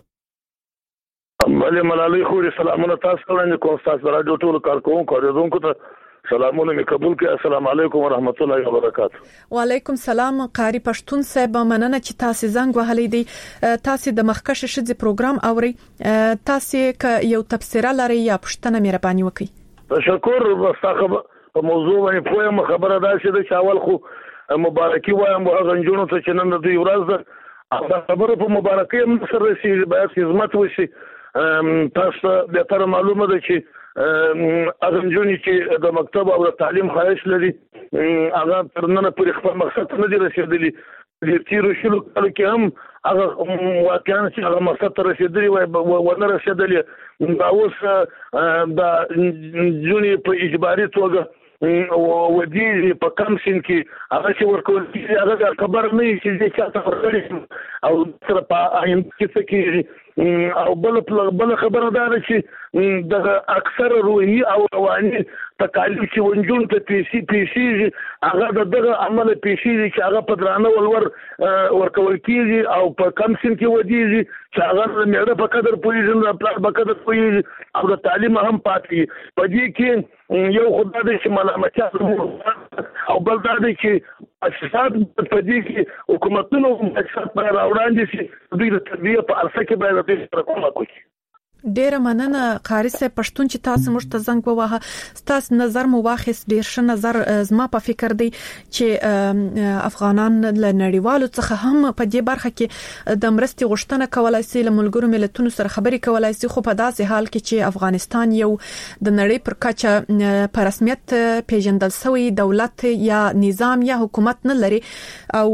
بله ملالۍ خوري سلامونه تاسو ته کوم تاسو رادیو ټول کارکونکو اوریدونکو ته سلامونه می قبول کړئ السلام علیکم ورحمت الله وبرکاته وعلیکم سلام قاری پښتون صاحب مننه چې تاسو زنګ وهلی دی تاسو د مخکش شدي پروګرام اوري تاسو ک یو تفسیر لري یا پښتنه مهرباني وکړئ تشکر واستخب په موضوع باندې پوهه خبره ده چې د چاول خو مبارکي وایم هغه جنونو ته چې نن د دوی ورځ ده دا خبره په مبارکي هم سره شي باید خدمت وشي تاسو به تر معلومه ده چې اغم جونی چې د مکتب او تعلیم خواهش لري هغه تر نن پورې خپل مقصد نه دی رسیدلی د تیرو شلو کال کې هم هغه واقعا چې هغه مقصد ته رسیدلی و نه رسیدلی دا اوس د جونی په اجباري توګه ودی په کم سین کې هغه چې ورکول کیږي هغه خبر نه شي چې چاته ورکړي او تر په عین کې او بل خبره ده چې د اکثر روحي او رواني تکالیف چې ونجون ته پیسي هغه دغه عمل پیسي چې هغه په درانه ولور ورکول کیږي او په کم سین کې ودیږي چې هغه مېړه په قدر پوهیږي نه په قدر پوهیږي او د تعلیم هم پاتې په دې کې یو خدای دې چې ملامتیا او بل دا دې چې اساسات په دې کې حکومتونو اساسات پر راوړاندې شي دوی د تربیه په ارسه کې باید د کومه کوي ډیره مننه قاری صاحب پښتون چې تاسو موږ ته زنګ ووهه تاسو نظر مو واخیست ډیر ښه نظر زما په فکر دی چې افغانان له نړیوالو څخه هم په دې برخه کې د مرستې غوښتنه کولای شي له ملګرو ملتونو سره خبرې کولای شي خو په داسې حال کې چې افغانستان یو د نړۍ پر کچه په رسمیت پیژندل شوی دولت یا نظام یا حکومت نه لري او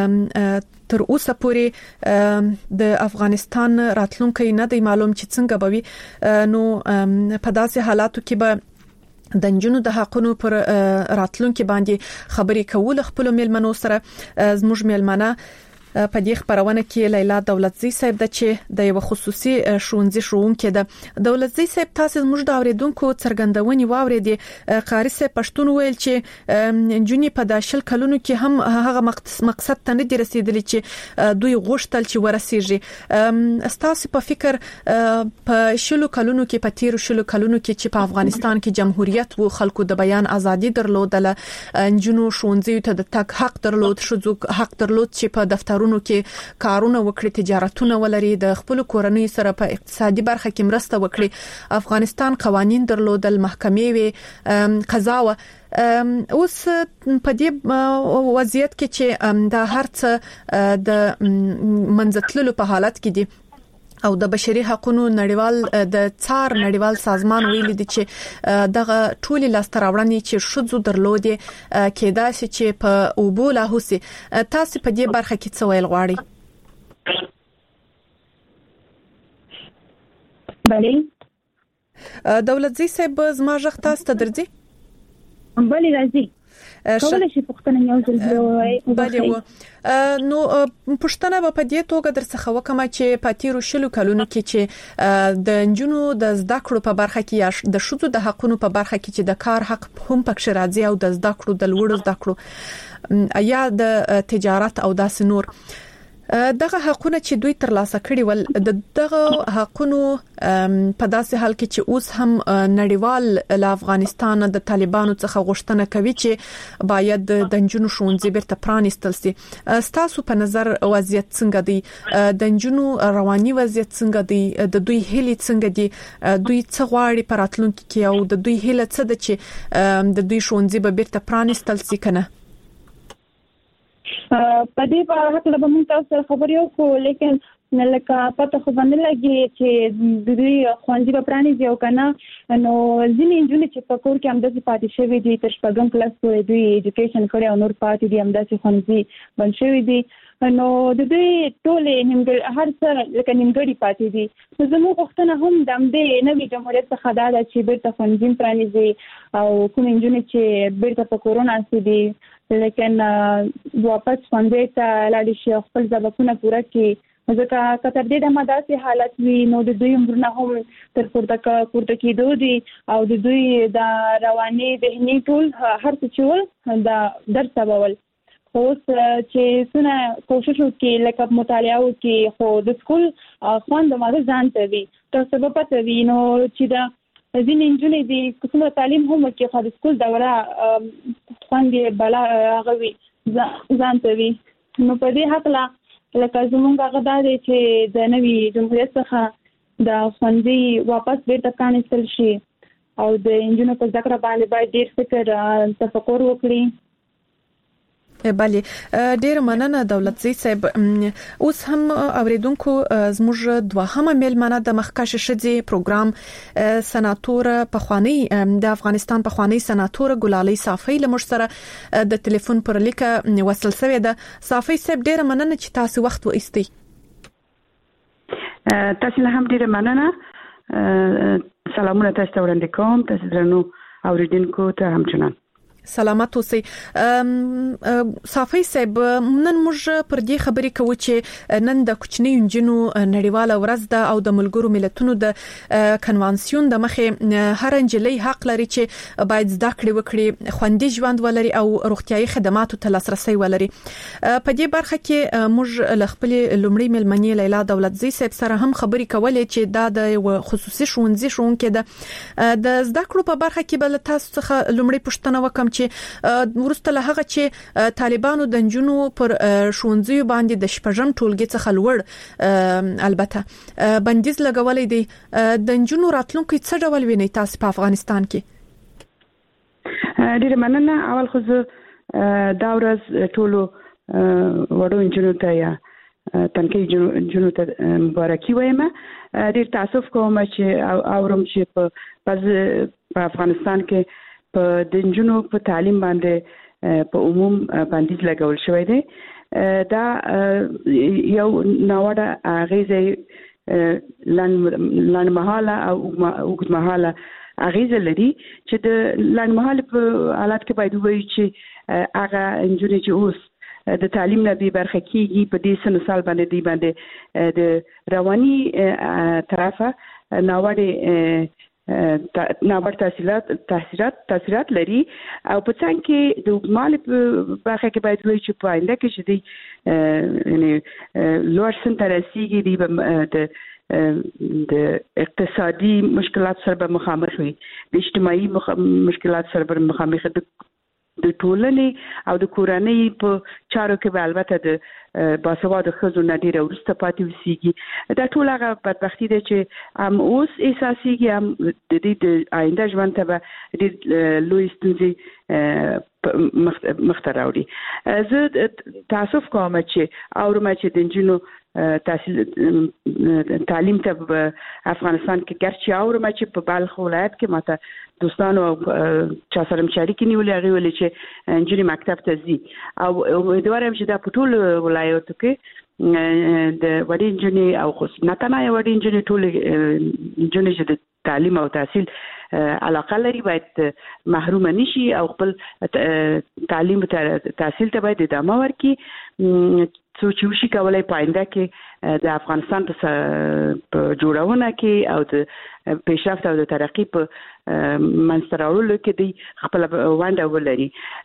تر اوسه پورې د افغانستان راتلونکي نه دی معلوم چې څنګه به وي نو په داسې حالاتو کې به د نجونو د حقونو پر راتلونکو باندې خبرې کول خپل ملمنو سره زموږ ملمنه په دې خبرونه کې لیلا دولتزی صاحب د چې د یو خصوصي ښوونځي ښوونکې د دولتزی صاحب تاسو موږ د اوریدونکو څرګندونې واورېدې قاری صاحب پښتون ویل چې جونی په داشل کلونو کې هم هغه مقصد ته نه دی رسیدلی چې دوی غوښتل چې ورسیږي تاسو په فکر په شلو کلونو کې په تیر شلو کلونو کې چې په افغانستان کې جمهوریت وو خلکو د بیان ازادي درلودله جنونو ښوونځي ته د تک حق درلود شو حق درلود چې په دفتر کې کارونه وکړي تجارتونه ولري د خپل کورنۍ سره په اقتصادي برخه کې مرسته وکړي افغانستان قوانين درلودل محکمې وي قضا اوس په دې وضعیت کې چې د هرڅ د منځتللو په حالت کې دي او د بشري حقوقو نړیوال د څار نړیوال سازمان ویلي دي چې دغه ټولي لاستراوړنې چې شذو درلودي کېدای شي چې په اوبو لاهوسي تاسو په دې برخه کې څه ویل غواړئ؟ بله دولتزی صاحب زما ژغ تاسو ته درځي؟ بله راځي کولای شي پښتنه یو ځل وایي بله نو پښتنه په دې توګه درڅخه وکم چې په تیرو شلو کلونو کې چې د انجونو د زده کړو په برخه کې یا د شذو د حقونو په برخه کې چې د کار حق هم پکښ راځي او د زده کړو د لوړ زده کړو یا د تجارت او داس نور دغه حقونه چې دوی ترلاسه کړي ول دغه حقونو په داسې حال کې چې اوس هم نړیوال ل افغانستان د طالبانو څخه غوښتنه کوي چې باید د انجونو ښوونځي بیرته پرانیستل شي تاسو په نظر وضعیت څنګه دی د انجونو رواني وضعیت څنګه دی د دوی هلي څنګه دی دوی څه غواړي په راتلونکي کې او د دوی هله څه ده چې د دوی ښوونځي به بیرته پرانیستل شي کنه په دې په اړه به موږ تاسو سره خبرې وکړو لیکن لکه پته خو باندې لګي چې د دوی خوندې په پرانیزي او کنه نو ځینې جنونه چې په کور کې هم د پاتې شوی دي تر شپږم کلاس پورې دوی ایجوکیشن کړي او نور پاتې دي هم د خوندې بن شوی دي نو د دوی ټولې نیمګړي هر څه لکه نیمګړي پاتې دي نو زموږ وختونه هم د دې نوې جمهوریت څخه دا چې بیرته خوندې پرانیزي او کوم جنونه چې بیرته په کورونا سي دي لیکن واپس خوندې ته لاړ شي خپل ځبکونه پوره کړي ځکه کتر دې د مداسي حالت وی نو د دوی عمرونه هم تر پورته کېدو دي او د دوی د رواني ذهني ټول هر څه چول د درس سبول خو چې څنګه کوشش وکړي لکه مطالعه وکړي خو د سکول خوند ماده ځان ته وي تر څه په پته وي نو چې دا ځینې انجونې دي کومه تعلیم هم کې خو د سکول دوره خوندې بلا غوي ځان ته وي نو په دې حق لا لکه زمونږ هغه دا دی چې د نوې جمهوریت څخه د خوندې واپس بیرته پرانیستل شي او د انجونو په ذکر باندې باید ډیر فکر تفکر وکړي بله ډیر مننه دولتزی صاحب اوس هم اوریدونکو زموږ دوهمه ملمنه د مخکش شدي پروګرام سناتور پخوانی د افغانستان پخوانی سناتور ګلالي صافي لمر سره د ټلیفون پر لیکه وصل شوی ده صافي صاحب ډیر مننه چې تاسو وخت و ایستئ تاسو له هم ډیر مننه سلامونه تاسو ته وړاندې کوم تاسو درنو اوریدونکو ته همچنان سلامت اوسئ صافي صاحب نن موږ پر دې خبرې کوو چې نن د کوچنی انجنونو نړیواله ورځ ده او د ملګرو ملتونو د کنوانسیون د مخې هر انجلۍ حق لري چې باید زده کړې وکړي خوندي ژوند ولري او روغتيایي خدماتو ته لاسرسي ولري په دې برخه کې موږ ل خپل لومړی ملمنې لیلا دولتزی صاحب سره هم خبرې کولې چې دا د خصوصي ښوونځي ښوونکې ده د زده کړو په برخه کې بل تاسو څخه لومړی پوښتنه وکم چې ورسته له هغه چې طالبانو د جنونو پر ښوونځي باندې د شپږم ټولګي څخه لوړ البته بندیز لګولې دي د جنونو راتلونکو څه ډول ویني تاسو په افغانستان کې ډیر مننه اول خو دا ورځ ټولو وړو جنونو ته یا تنکي جنونو ته مبارکي وایم ډیر تاسف کوم چې اورم چې په افغانستان کې په د جنونو په تعلیم باندې په عموم بندیز لګول شوی دی دا یو ناوړه غیزه لاندمحاله او اوږدمحاله اغیزه لري چې د لنډمهاله په حالت کې باید وایي چې هغه انجونې چې اوس د تعلیم نه به برخه کیږي په دې سن سال باندې د رواني طرفه ناوړ تاثیرات لري او په څنګه کې د مال برخه کې باید وایي چې په آینده کې چې دی یعنی لوړ سن ترسيږي د اقتصادي مشکلات سره به مخامخ وي د اجتماعي مشکلات سره به مخامخ د ټولنې او د کورنۍ په چارو کې به البته د باسواده ښځو نه ډېره وروسته پاتې اوسېږي دا ټول هغه بدبختي ده چې هم اوس احساسېږي هم د دې د آینده ژوند ته به ډېر لوی ستونزې مخته راوړي زه تاسف کوم چې اورم چې د نجونو تعلیم ته په افغانستان کې ګرچې اورم چې په بلخ ولایت کې ماته دوستانو چا سره مشاري کې نیولې هغه ولې چې انجینری مکتب ته ځي او امیدوارم چې دا په ټول ولایتو کې د وړي انجینری او خصوصا نه وړي انجینری ټول انجینری چې د تعلیم او تحصیل علاقه لري باید محروم نشي او خپل تعلیم تحصیل ته باید ادامه ورکړي څو چې وشي کولای پاینده کې د افغانستان په جوړونه کې او د پیشرفت او د ترقی په منځراوړلو کې دی خپل ونډه ولري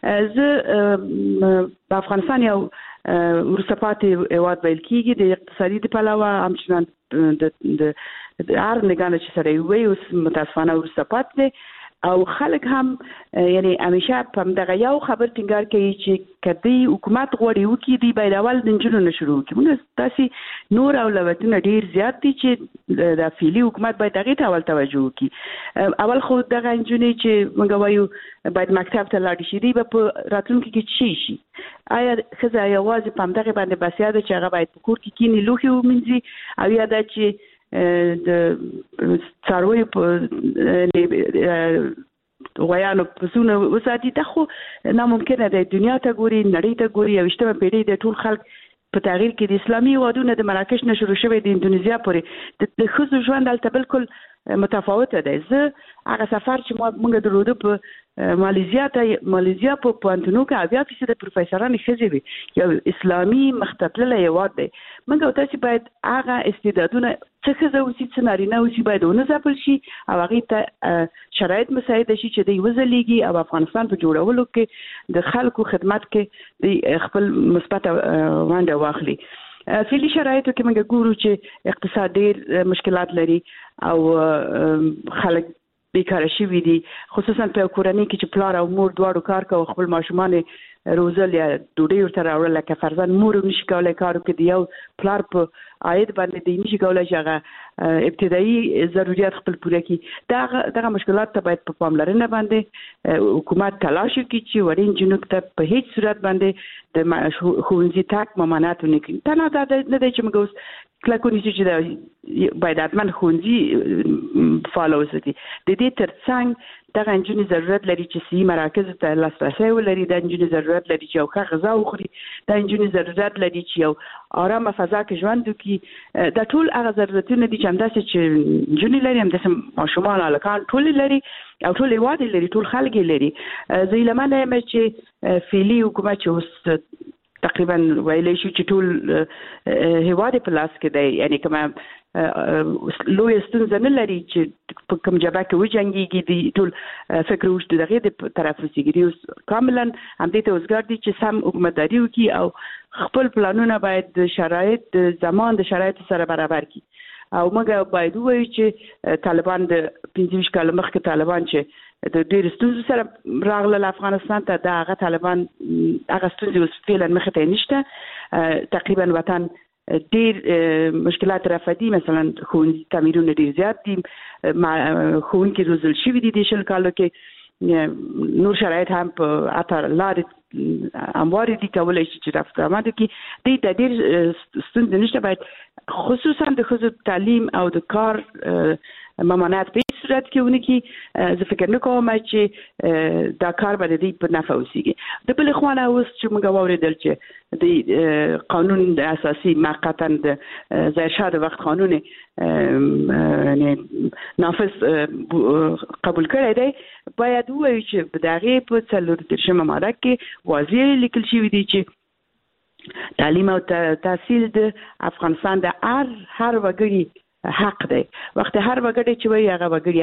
زه په افغانستان یو ورسته پاتې هیواد ویل کېږي د اقتصادي د پلوه همچنان د هر نگانه چې سره وي اوس متاسفانه ورسته پاتې دی او خلک هم یعنی همیشه په دغه یو خبر ټینګار کوي چې کدی حکومت غوړي وکي دی باید اول د انجونو نشرو کی موږ تاسو نور اولویتونه ډیر زیات دي چې د فعلی حکومت باید هغه ته اول توجه وکي اول خو دغه انجونې چې موږ وایو باید مکتب ته لاړ شي دی په راتلونکي کې شي آیا خزه یوازې په دغه باندې بس یاد چې هغه باید په کور کې کینی لوخي ومنځي او یاد چې د څاروي په غویانو پسونه وساتي ته خو ناممکنه ده دنیا ته ګوري نړۍ ته ګوري او شته پیړۍ د ټول خلک په تغییر کې د اسلامي وادونو د مراکش نه شروع شوی د اندونیزیا پورې د خزو ژوند البته بالکل متفاوته ده زه هغه سفر چې موږ درلوده په ماليزیا په پوانتونو کې 80% د پروفیسورانو خزي وي یو اسلامي مختتله یواد دی موږ تاسو باید هغه استعدادونه څه زوسی سنارینه او چې باید ونه ځپل شي او هغه ته شرایط مساعد شي چې د وزلیږي او افغانستان په جوړولو کې د خلکو خدمت کې د خپل مثبت ونډه واخلي فعلی شرایطو کې موږ ګورو چې اقتصاد ډېر مشکلات لري او خلک بیکاره شوي دي خصوصا په کورنۍ کې چې پلار او مور دواړو کار کوي خپل ماشومان روزل یا ډوډۍ ورته راوړل لکه فرضاً مور نشي کولای کار وکړي د یو پلار په عاید باندې دی نشي کولای چې هغه ابتدایي ضرورت خپل پوره کړي دغه مشکلات ته باید په پاملرنه باندې حکومت تلاش وکړي چې وړین جنوب ته په هیڅ صورت باندې د ښوونځي تاک ممانعت نه کړي تنه دا نه دی چې موږ اوس کلکونی چې باید حتما ښوونځي فعال وساتي د دې ترڅنګ دغه انجونې ضرورت لري چې سي مراکز ته لاسرسي ولري د انجونې ضرورت لري چې یو ښه غذا وخوري د انجونې ضرورت لري چې یو آرامه فضا کې ژوند وکړي دا ټول هغه ضرورتونه دي چې همداسې چې انجونې لري همداسې ماشومان هلکان ټول لري او ټول هیواد لري ټول خلک لري زه هیله یم چې فعلي حکومت چې اوس تقریبا ویلې شو چې ټول هیواد په لاس کې دی یعنی کومه لوی ستونزه نه لري چې په کوم جبهه کې وجنګيږي د ټول فکر وشته دغه د طرف وسیګري اوس کاملا هم دې ته وزګار دي چې سم حکومتداري وکړي او خپل پلانونه باید د شرایط د زمان د شرایط سره برابر کړي او موږ باید وایو چې طالبان د 15 کال مخکې طالبان چې د ډېر ستونزو سره راغله افغانستان ته دا هغه طالبان هغه ستونزې اوس فعلا مخې ته نشته تقریبا وطن ډېر مشکلات رافدي مثلا ښوونځي تعمیرونه ډېر زیات دي ښوونکي روزل شوي دي د شل کالو کې نور شرایط هم په اثر لارې اموارې دي کولای شي چې رفت آمد کې د ډېر ستونزې نشته باید خصوصا د ښځو تعلیم او د کار ممانعت په صورت کې ونکي زه فکر نه کوم چې دا کار به د په نفع وسیږي. د بل خوانه اوس چې موږ واوریدل چې د قانون د اساسي موقتا د ظاهرشاه د وخت قانون نافذ قبول کړی دی، باید ووایو چې په دغه په 43 ماده کې واضح لیکل شوی دی چې تعلیم او تحصیل د افغانستان د هر وګړي حق دی. وخت هر وګړي چې وایي هغه وګړي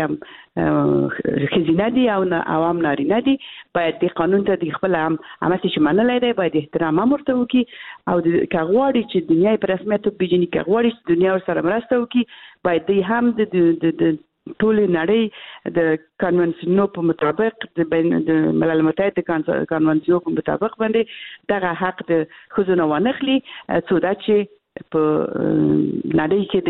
هم خزینه دي او عوام نارینه دي، باید د قانون ته د خپل عمل چې منلای دی باید احترام ورته وکړي او د کغواړي چې دنیا په رسمیت وپیژني، کغواړي چې دنیا سره مرسته وکړي، باید دی هم د ټول نړۍ د کنونسیونو په مطابق د ملل متحد د کنونسیونو په مطابق باندې دغه حق د خزونه ونخلي، څو دا چې په نړۍ کې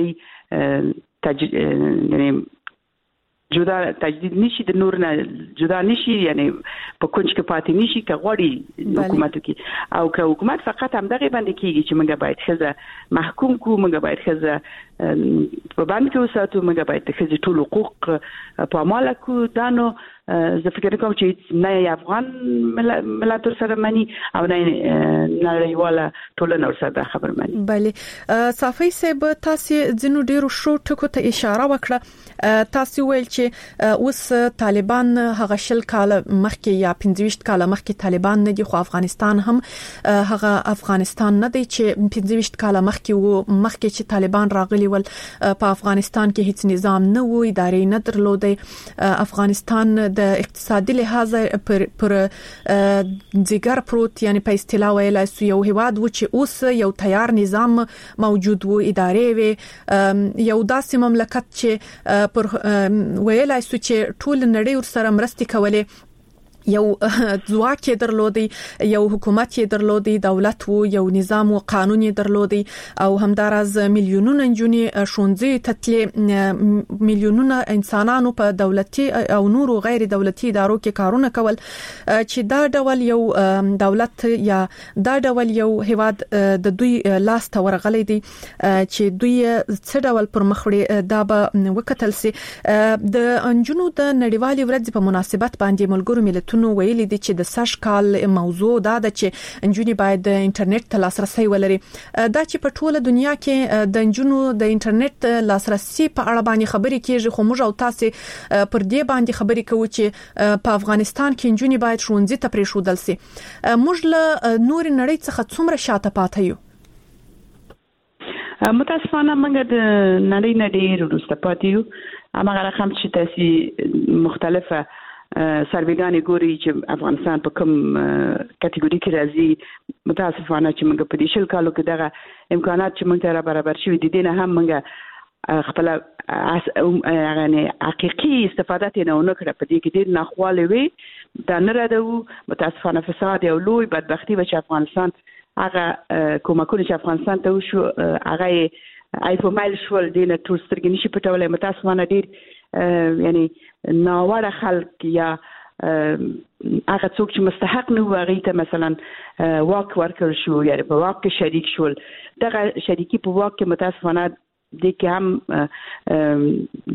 د یعنی جدا تجدید نشي، د نور نه جدا نشي، یعنی په کونج کې پاتې نشي که غواړي حکومت کې. او که حکومت فقط هم دغه باندې کېږي چې موږ باید ښځه محکوم کو، موږ باید ښځه په بند کې وساتو، موږ باید د ښځې ټول حقوق په عمل کو، دا نو زه فکر کوم چې نه افغان ملت سره مني او نه نړیواله ټولنه سره خبر مني. بله صافي صاحب، تاسو ځینو ډیرو شو ټکو ته اشاره وکړه. تاسو ویل چې اوس طالبان هغه 20 کال مخکې یا 25 کال مخکې طالبان نه دي، خو افغانستان هم هغه افغانستان نه دی چې 25 کال مخکې چې طالبان راغلي ول. په افغانستان کې هیڅ نظام نه و، ادارې نه درلودې. افغانستان د اقتصادي لحاظ پر ځګر پروت، یعنی په اصطلاح ویلای سو یو هیواد و چې اوس یو تیار نظام موجود و، ادارې و، یو داسې مملکت چې پر ویلای سو چې ټول نړۍ ورسره مرستې کولې، یو ځواک یې درلودي، یو حکومت یې درلودي، دولت وو، یو نظام او قانون یې درلودي، او همدارز میلیونونه نجونې ښوونځي تتلې، میلیونونه انسانانو په دولتي او نورو غیر دولتي ادارو کې کارونه کول. چې دا ډول یو دولت یا دا ډول یو هیواد د دوی لاس ته ورغلي دي چې دوی څه ډول پر مخ وړي، دا به وکتل سي. د انجونو د نړیوالې ورځې په مناسبت باندې ملګرو ملتونو ویلي دي چې د سش کال موضوع دا ده چې انجونې باید د انټرنیټ ته لاسرسي ولري. دا چې په ټوله دنیا کې د انجونو د انټرنیټ لاسرسي په اړه باندې خبرې کیږي، خو موږ او تاسو پر دې باندې خبرې کوو چې په افغانستان کې انجونې باید ښوونځي ته پریښودل سي. موږ له نور نړۍ څخه څومره شاته پاتې یو؟ متاسفانه موږ د نړۍ نه ډېر وروسته پاتې یو. هغه رقم چې تاسو مختلفه سرویګانې ګوري چې افغانستان په کوم کټګوري کې راځي، متاسفانه چې موږ په دې 20 کالو کې دغه امکانات چې موږ ته برابر شوي دي، دینه هم موږ خپل یعنی حقيقي استفاده نه ونکړه. په دې کې ډېر ناخواله وي، دا نه راځو. متاسفانه فساد او لوی بدبختی و چې افغانستان هغه کومکونه چې افغانستان ته وشو هغه ایفومایل شول، دینه ټول سترګې نشي پټولای. متاسفانه ډېر یعنی ناوړه خلک یا هغه څوک چې مستحق نه و هغه ته مثلا واک ورکړل شو، یعنی په واک کې شریک شول. دغه شریکی په واک کې متاسفانه د کې هم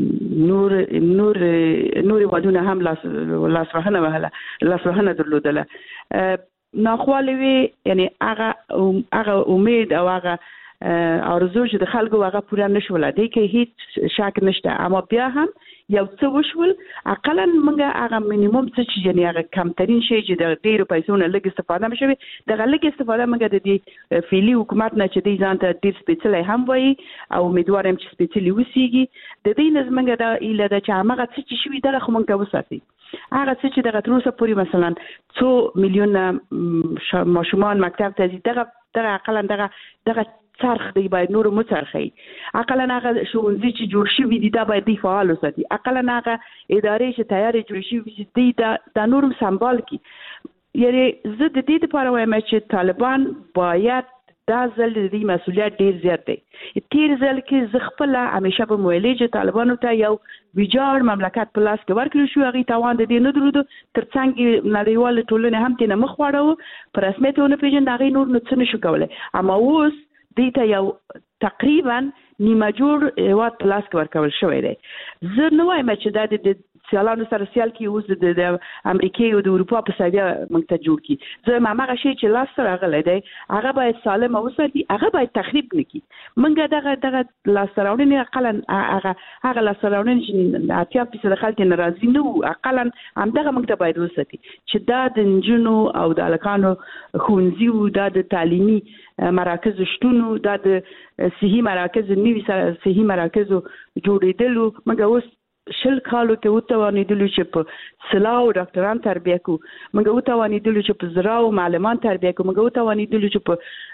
نور ودونه هم لاسوهنه درلودله، ناخواله وی، یعنی هغه امید او هغه ارزو چې د خلکو هغه پوره نشول. دی کې هیڅ شک نشته، اما بیا هم یو څه وشول. اقلا موږ هغه مینیمم څه چې یعنی هغه کمترین شی چې د ډیرو پیسو نه لږ استفاده مشوي، دغه لږ استفاده موږ د دې فعلی حکومت نه چې دی ځان ته ډیر سپیشل هم وایي او امیدوارم چې سپیشلی وسیږي. د دې نظمنګ دا ایله د چې هغه څه چې شوی دغه خو موږ وساتي، هغه څه چې دغه تر اوسه پورې مثلا 2 میلیون ماشومان مکتب ته ځي، دغه اقلا دغه څرخ دی باید نور مو څرخي. اقلا هغه ښوونځي چې جوړ شوي دي دا باید دی فعال وساتي. اقلا هغه ادارې چې تیارې جوړ شوي دي دا نور سمبال کی. یعنی زه د دې لپاره وایم چې طالبان باید دا ځل د دې مسولیت ډیر زیات دی. تیر ځل کې زه خپل همیشه په مویلې چې طالبانو ته یو ویجاړ مملکت په لاس کې ورکړل شو، هغه توان د دې نه درلود، ترڅنګ نړیوال ټولنه هم تنه مخ واړو، په رسمیت ونه پیژند، هغه نور نه څه نشو کولای. اما اوس دې ته یو تقریبا نیمه جوړ هیواد په لاس کې ورکول شوی دی. زه نه وایم چې د سیالانو سره سیال کې اوس د امریکای او د اروپا په ساده موږ ته جوړ کی. زه هغه شی چې لاس سره غلې دی هغه باید سالم اوساتي، هغه باید تخریب نکړي. موږ دغه لاس سره ورنه اقلا هغه لاس سره ورنه چې 80% خلک ناراضي نه وو، اقلا همدغه موږ ته باید اوساتي چې دا د نجونو او د الکانو خونځي او د تعلیمي مراکز شتونو، د صحي مراکز نیوي صحي مراکز جوړېدلو. موږ اوس شل کالو کې وتوانیدلو چې په سلاو ډاکټران تربیه کو، موږ وتوانیدلو چې په زراعو معلمان تربیه کو، موږ وتوانیدلو چې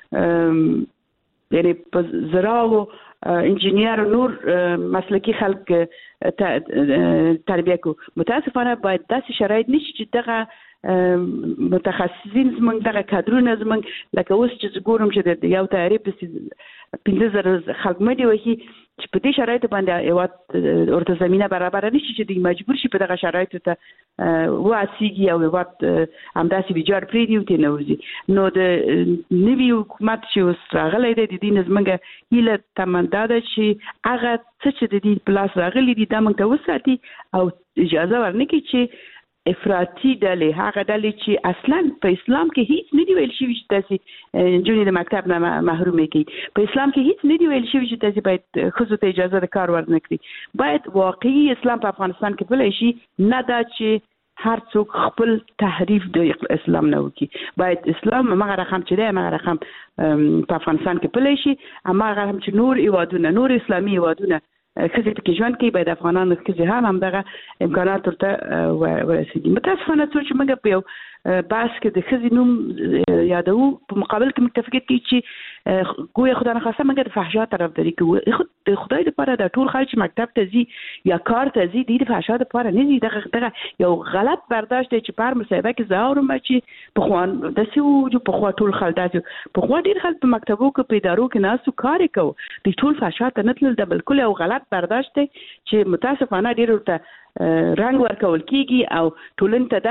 په یعنی په زراعو انجینیر نور مسلکی خلک تربیه کو. متاسفانه باید داسې شرایط نشي چې دغه متخصصین زمونږ دغه کادرونه زمونږ لکه اوس چې ګورم چې د یو تیاری په 15,000 خلک مې دی وایي چې په دې شرایطو باندې هیواد ورته زمینه برابر نشي چې دوی مجبور شي په دغه شرایطو ته واسیږي او هیواد همداسې ویجاړ پرېږدي او ترې نه وځي. نو د نوي حکومت چې اوس راغلی دی د دې نه زموږ هیله تمنا ده چې هغه څه چې د دې په لاس راغلي دي دا موږ ته وساتي او اجازه ورنکړي چې افراطي ډلې، هغه ډلې چې اصلا په اسلام کې هیڅ نه دی ویل شوی چې تاسو نجونې د مکتب نه محرومې کړي. په اسلام کې هیڅ نه دی ویل شوی چې تاسو باید ښځو ته اجازه د کار ورنکړي. باید واقعي اسلام په افغانستان کې پلی شي، نه دا چې هر څوک خپل تحریف د اسلام نه وکړي. باید اسلام هغه رقم چې دی هغه رقم په افغانستان کې پلی شي، هغه رقم چې نور هیوادونه، نور اسلامي هیوادونه ښځې پکې ژوند کوي، باید افغانانو ښځې همدغه امکانات ورته ورسېږي. متاسفانه څو چې موږ په یو بحث کې د ښځې نوم یادوو، په مقابل کې موږ تفکر کوي چې ګویا خدای نخواسته موږ د فحشا طرفداري کوو. د خدای لپاره د ټول خلک چې مکتب ته ځي یا کار ته ځي د فحشا لپاره نه ځي. دغه یو غلط برداشت دی چې په هر مصاحبه کې زه اورم چې پخوا داسې وو چې پخوا ټول خلک داسې، پخوا ډېر خلک په مکتبو کې په ادارو کې ناستو کار یې کوو، د ټول فحشا ته نه تلل. دا بالکل یو غلط برداشت دی چې متاسفانه ډېر ورته رنګ ورکول کیږي او ټولنې ته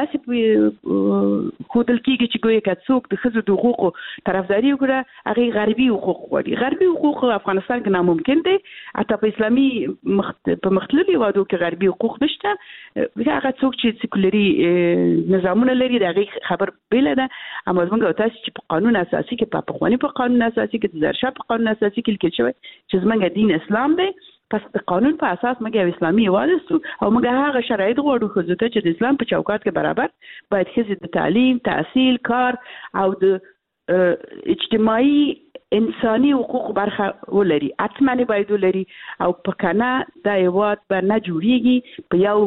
داسې ښودل کیږي چې ګویا که څوک د ښځو د حقوقو طرفداري وکړه هغې غربي حقوق غواړي. غربي حقوق افغانستان کې ناممکن دی، حتی په اسلامي په مختلفو هیوادو کې غربي حقوق نشته. هغه څوک چې سیکولري نظامونه لري د هغې خبر بیله ده. اما زموږ او تاسو چې په قانون اساسي کې، په پخواني په قانون اساسي کې، د ظاهرشاه په قانون اساسي کې لیکل شوی چې زموږ دین اسلام دی. پس د قانون په اساس موږ یو اسلامي هیواد یو او موږ هغه شرایط غواړو ښځو ته چې د اسلام په چوکاټ کې برابر باید ښځې د تعلیم، تحصیل، کار او د اجتماعي انساني حقوق برخه ولري، حتما باید ولري. او په کنه دا هیواد به نه جوړیږي په یو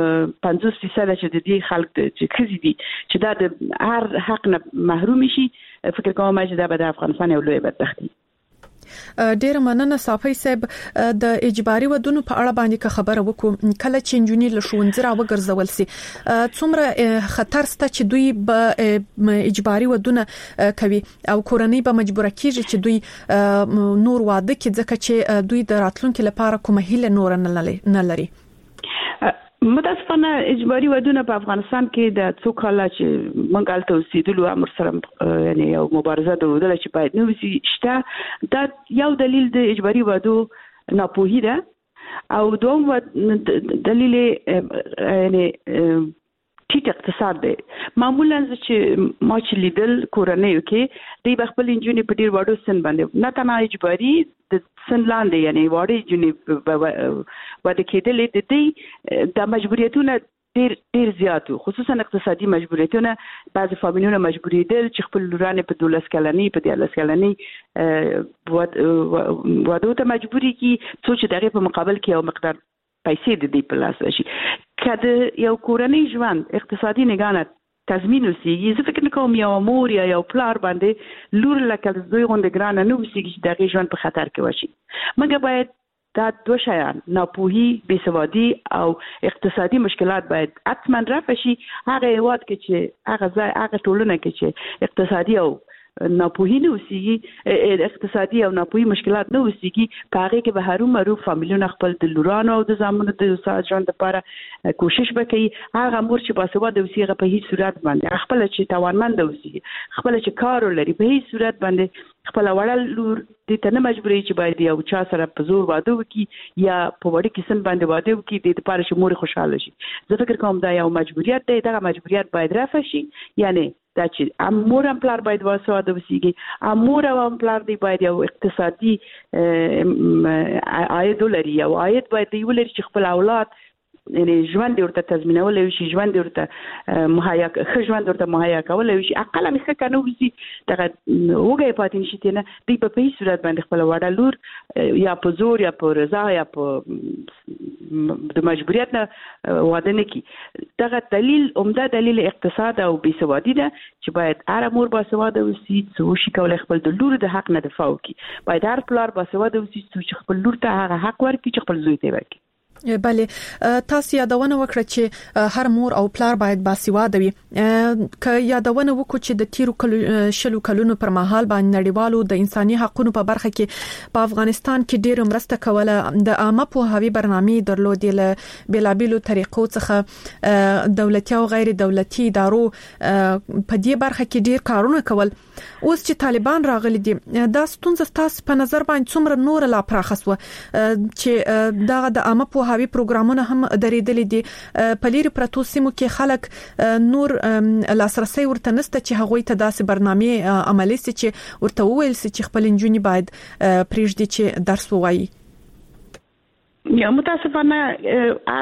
50% چې د دې خلک چې ښځې دي چې دا د هر حق نه محروم شي. فکر کوم چې دا به د افغانستان یو لوی بدبختي. ډیر مننه صافی صاحب. د اجباري ودونو په اړه باندې خبره وکړو. کله چې نجونې له ښوونځي راوګرځول سي څومره خطر سته چې دوی به اجباري ودونه کوي او کورنۍ به مجبور کیږي چې دوی نور واده کوي ځکه چې دوی د راتلونکو لپاره کومه هیله نور نه لري. متاسفانه اجباري ودونه په افغانستان کې د څو کاله چې موږ هلته اوسېدلو امر سره یعنی یو مبارزه درلودله چې باید نه وسي شته. دا یو دلیل د اجباري ودو ناپوهي ده او دوم دلیل یعنی ټیټ اقتصاد دی. معمولا چې ما چې لیدل کورنیو کې دوی خپل نجونې په ډېر وړو سن باندې نه تنها اجباري د سن لاندې یعنی وړې نجونې واده کېدلې د دې د مجبوریتونه ډېر زیات وو، خصوصا اقتصادي مجبوریتونه. بعضې فامیلونه مجبورېدل چې خپل لورانې په 12 کلنۍ په 13 کلنۍ وادو ته مجبورې کړي څو چې د هغې په مقابل کې یو مقدار پیسې د دې په لاس راشي. که د یو کورنۍ ژوند اقتصادي نګاه تضمین اوسېږي، زه فکر نه کوم یو مور یا یو پلار باندې لور لکه د زوی غوندې ګرانه نه اوسېږي چې د هغې ژوند په خطر کې وشي. موږ باید دا دوه شیان، ناپوهي، بېسوادي او اقتصادي مشکلات باید حتما رفع شي. هغه هیواد کې چې هغه ټولنه کې چې اقتصادي او ناپوهی نه اوسېږي اقتصادي او ناپوهي مشکلات نه اوسېږي په هغه کې به هرو مرو فامیلونه خپل د لورانو او د زامنو د ساجان لپاره کوشش وکړي هغه مور چې باسواده اوسېږي په هیڅ صورت باندې خپل چې توانمند اوسېږي خپل چې کار ولري په هیڅ صورت باندې خپل وړل لور د ته نه مجبورې چې باید یو چا سره په زور واده وکړي یا په وړي قسم باندې واده وکړي د لپاره چې مور خوشاله شي زه فکر کوم دا یو مجبوریت دی دا مجبوریت باید رفع شي یعنی دا چې امور هم پلار باید واسواده وسیږي امور او پلار دی باید یو اقتصادي عاید ولري او عاید باید دی ولري چې خپل اولاد یعنی ژوند ورته تضمینول شي ژوند ورته مهیا ژوند ورته مهیا کول شي اقل مخه کنه وسی دغه وګي پاتین شي نه دی په هیڅ صورت باندې خپل وړه لور یا په زور یا په رضا یا په د مجبوریت نه واده نه کی دغه دلیل عمده دلیل اقتصاد او بیسوادی ده چې باید هر مور باسواده وسی څو شي کول خپل د لور د حق نه دفاع وکړي باید هر پلار باسواده وسی چې خپل لور ته هغه حق ورکړي چې خپل زوی ته ورکړي بله تاسو یادونه وکړه چې هر مور او پلار باید باسواده وي که یادونه وکړو چې د تیرو شلو کلونو پر مهال باندې نړیوالو د انساني حقوقو په برخه کې په افغانستان کې ډېر مرسته کوله د عامه پوهاوی برنامې درلودې له بلابلو طریقو څخه دولتي او غیر دولتي ادارو په دې برخه کې ډېر کارونه کول اوس چې طالبان راغلي دي دا ستونزه تاسو په نظر باندې څومره نور لا پراخسوه چې دا د عامه پوهاوی پروګرامونه هم درېدلې دي په لیر پرتو سیمو کې خلک نور لاسرسي ورته نسته چې هغوی ته داسې برنامه عملي سي چې ورته وویل سي چې خپل انجونی باید پریږدي چې درس ووایي یا متاسفانه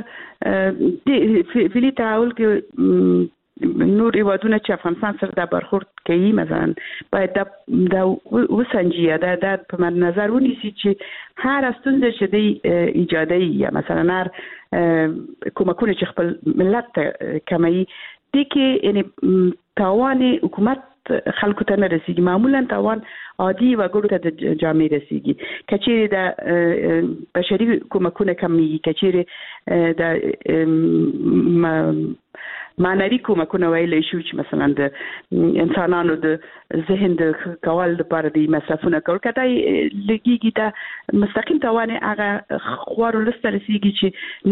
فعلی تعاول کې نور ایوادونه چې افغانستان سره د برخورد کوي مثلا باید دا وسنجي دا په نظر ونیسي چې هر ستونزه چې دی ایجادي یا مثلا هر کومکونه چې خپل ملت کمي دي کې یعنی تاوان حکومت خلکو ته نه رسیږي معمولا تاوان عادي وګړو ته د جامع رسیږي کچېره د بشري کومکونه کمي کچېره د معنوي کومکونه ویل شو چې مثلا د انسانانو د ذهن د کول لپاره د مصرفونه کول کته لګيږي دا مستقیم توان هغه خوارو لسته رسیږي چې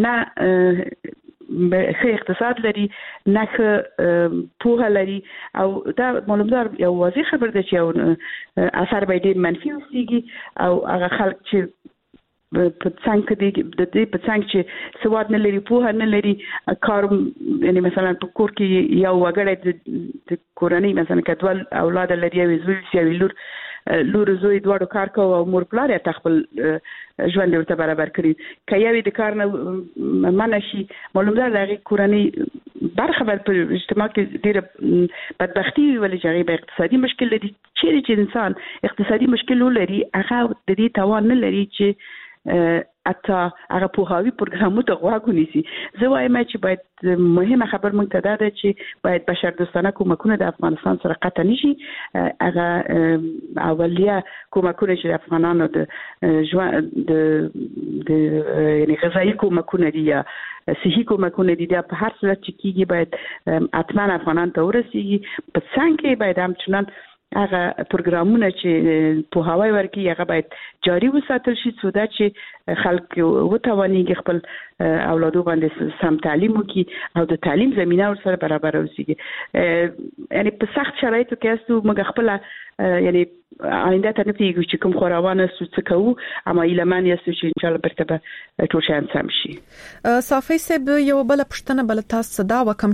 نه ښه اقتصاد لري نه ښه پوهه لري او دا معلومدار یو واضح خبر ده چې یو اثر به ډېر منفي وسیږي او هغه خلک چې په څنګه د دې په څنګه چې سواد نه لري پوهه نه لري کار یعنی مثلا په کور کې یو وګړی د کورنۍ مثلا کډوال اولاد لري او زوی سی لور زوی دوړو کار کوي او مور پلار یې تخپل ژوند ورته برابر کړی کایوي د کار نه منشي معلومه ده هغه کورنۍ برخه په اجتماع کې ډیره بدبختی ولې چې به اقتصادي مشکل لري چې انسان اقتصادي مشکل ولري هغه د دې توان نه لري چې اته هغه پوهاوی پروګرامو ته غواګونی سي زه وایم چې باید مهمه خبر مونږ ته ده چې باید بشر دوستانه کومکونه د افغانستان سره قطع نشي هغه اولیه کومکونه چې افغانانو د ژوند د یعنی غذایی کومکونه دي یا صحي کومکونه دي په هر صورت چې کیږي باید اتمن افغانان ته ورسیږي په څنګه باید هم چنان هغه پروګرامونه چې په هواي ورکی هغه باید جاری وساتل شي څو دا چې خلک وتوانيږي خپل اولادو باندې سم تعلیم وکړي او د تعلیم زمينه ور سره برابر اوسېږي یعنی په سخت شرایطو کې استو موږ خپل یعنی آینده ته نه پیږو چې کوم خوراوانه څه کوو اما ایلمان یې چې ان شاء الله برته ټول شي سم شي صافي سب یو بل پښتنه بل تاسو دا وکم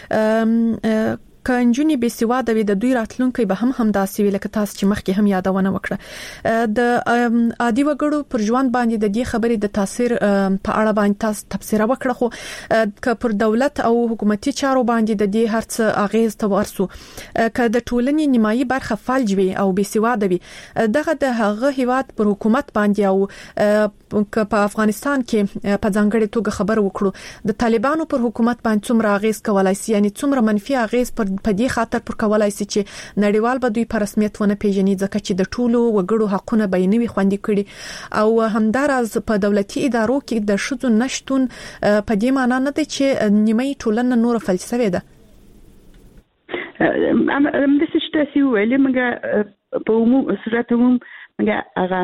چې کانجونی به سواده وي د دوی راتلونکي به هم داسې وي لکه تاسو چې مخکې هم یادونه وکړه د عادي وګړو پر ژوند باندې د دې خبرې د تاثیر په اړه باندې تاسو تفسیر وکړه خو که پر دولت او حکومتي چارو باندې د دې هرڅ اغیز ته ورسو که د ټولنې نیمایي برخه فلج وي او به سواده وي دغه د هغه هیواد پر حکومت باندې او که په افغانستان کې په ځانګړي توګه خبر وکړو د طالبانو پر حکومت باندې څومره اغیز کولای شي یعنی څومره منفي اغیز په دې خاطر پر کولای شي چې نړیوال به دوی په رسمیت ونه پیژني ځکه چې د ټولو وګړو حقونه به نه وي خوندي کړي او همدارز په دولتي ادارو کې د شذو نشټون په دې معنی نه دی چې نیمه ټولنه نور فلسفه ده د نشته سی ویلې موږ په عموم صورت موږ هغه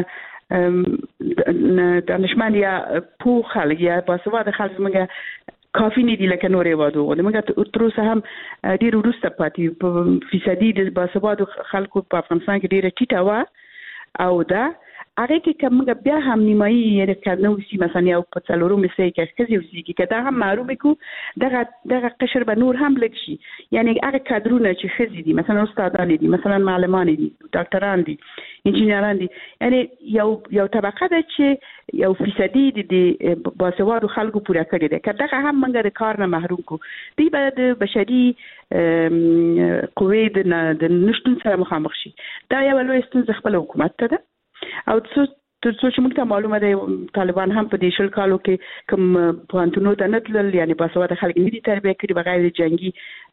دانشمند یا پوه خلک یا باسواده خلک موږ کافي نه دي لکه نورې وادو موږ تر اوسه هم ډیر وروسته پاتې په فیصدي د باسواده خلکو په افغانستان کې ډیره ټیټه و او دا هغه کې کوم بیا هم نیمایي یې کړنو سی مثلا یو په څلورو مې کې خزي وسی کې دا هم معلومه کو دغه قشر به نور هم لګ شي یعنی هغه کادرونه چې خزي دي مثلا استادان دي مثلا معلمان دي ډاکټران دي انجینران دي یعنی یو طبقه ده چې یو فیصدي د باسوادو خلکو پوره کړی ده کله هم موږ د کار نه محروم کو دی به د بشري قوې د نشټون سره مخامخ شي دا یو لوی ستونزه خپل حکومت ته ده او تر څو چې موږ ته معلومه ده طالبان هم په دې شل کالو کې کوم پوهنتونو ته نه تلل یعنی باسواده خلک نه دي تربیه کړي بغیر جنگي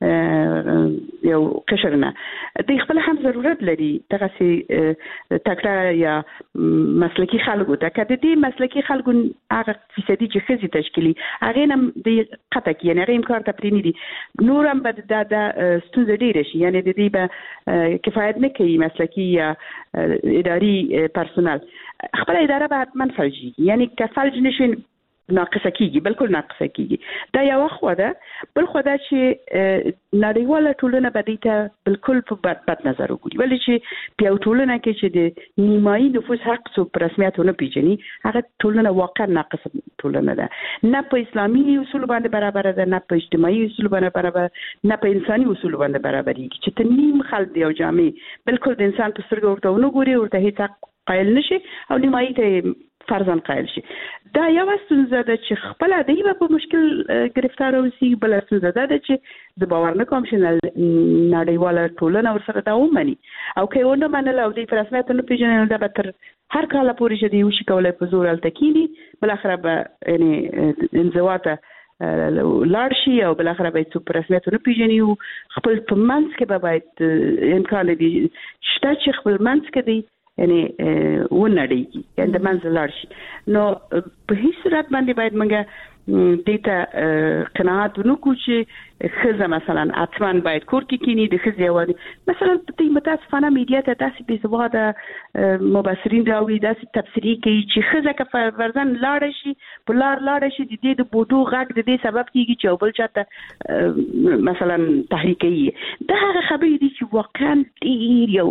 یو قشر نه د خپل هم ضرورت لري دغه سي تکړه یا مسلکي خلکو ته کده دي مسلکي خلکو هغه فیصدي چې خزي تشکیلي هغه هم د قطع کې یعنی هغه امکان ته پرې نه دي نور هم بد د ستونزې ډېر شي یعنی د دې به کفایت نه کوي مسلکي یا اداري پرسونل خپل اداره به حتما فلجي یعنی که فلج نشین ناقصه کیږي بالکل ناقصه کیږي دا یو خو ده بل خو ده چې نړیواله ټولنه به دې ته بالکل په بد نظر وګوري ولې چې په یو ټولنه کې چې د نیمایي نفوس حق څو په رسمیت نه پیژني هغه ټولنه واقعا ناقصه ټولنه ده نه په اسلامي اصول باندې برابر ده نه په اجتماعي اصول باندې برابر نه په انساني اصول باندې برابر دي چې ته نیم خلک دی او جامع بالکل د انسان په سترګو ورته ونګوري ورته هیڅ قائل نشي او نیمایي ته فرضاً قائل شي دا یو ستونزه ده چې خپل دی په مشکل گرفتار اوسي بل ستونزه ده چې د باور نه کوم چې نړیواله ټولنه ورسره دا ومني او که ونه منل او د رسمیت نه پیژنل دا به تر هر کال پورې چې دی وشي کولای په زور التکینی بل اخر به یعنی انزواته لاړ شي او بل اخر به څو رسمیت نه پیژني او خپل په منځ کې به باید امکان دي شته چې خپل منځ کې دی یعنی ونړیږي یعنی د منځ لاړ شي نو په هیڅ صورت باندې باید موږ دیتا قناعت ونکو چې خزه مثلا اتمن باید کور کې کینی د خزه وادي مثلا په متاسفانه میډیا ته تاسو به زواده مبصرین راوي داسې تفسیری کوي چې خزه که فرضاً لاړ شي په لاړ شي د دې د بوټو غږ د دې سبب کیږي چې بل چاته مثلا تحریکي دا هغه خبرې دي چې واقعا ډیر یو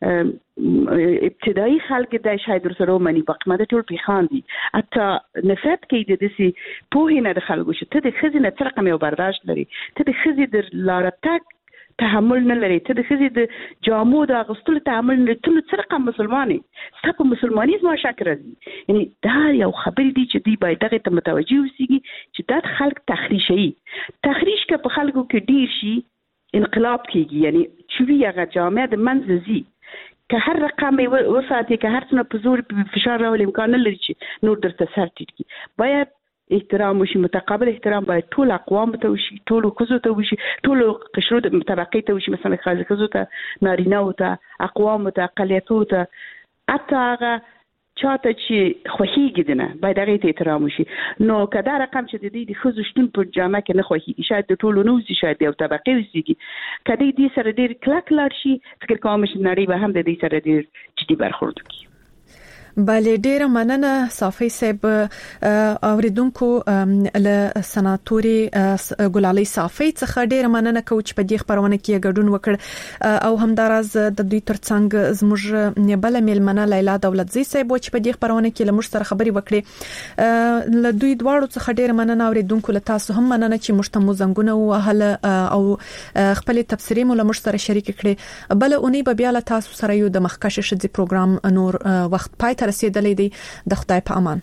ابتدایي خلک د شاید سره منی په قمه ټول پیخان دي حتی نفرت کې د دې په هینه د خلکو چې ته د خزینه تر رقم یو برداشت لري ته د خزې د لار تک تحمل نه لري ته د خزې د جامو د غسل تحمل نه ته څه رقم مسلمانې ستاسو مسلمانیزم شکر دي یعنی دا یو خبرې دي چې دی باید دغه ته متوجي اوسېږي چې دا خلک تخریش که په خلکو کې ډیر شي انقلاب کیږي یعنی چې هغه جامع د منځي که هر رقم وساتي که هر څونه په زور فشار راولي امکان نه لري چې نور درته سر ټیټ کی باید احترام وشي متقابل احترام باید ټول اقوام ته وشي ټول کوزو ته وشي ټول قشرو ته طبقه ته وشي مثلا خازو ته نارینه او ته اقوام ته اقلیتو ته اته چاته چې خوخیږي دنه باید هغه ته احترام وشي نو کدا رقم چې د دې خزو شتون په جامه کې نه خوخیږي شاید د ټولو نو شاید یو طبقه وسیږي کدی دې سره ډیر کلک لاړ شي فکر کوم چې نړۍ به هم د دې سره ډیر جدي برخورد وکړي بله ډیره مننه صافی صاحب اوریدونکو له سناتوري ګلالي صافی څخه ډیره مننه کوم چې په دې خبرونه کې ګډون وکړ او همداراز د دوی ترڅنګ زموږ بل میلمنه لیلا دولتزی صاحب چې په دې خبرونه کې لمر سره خبري وکړي له دوی دواړو څخه ډیره مننه اوریدونکو له تاسو هم مننه چې مشتمو زنګونه وهل او خپل تفسیری مو لمر سره شریک کړي بل اونۍ به بیا له تاسو سره یو د مخکشه شذي پروګرام نور وخت پای رسیدلې دي د خدای په امان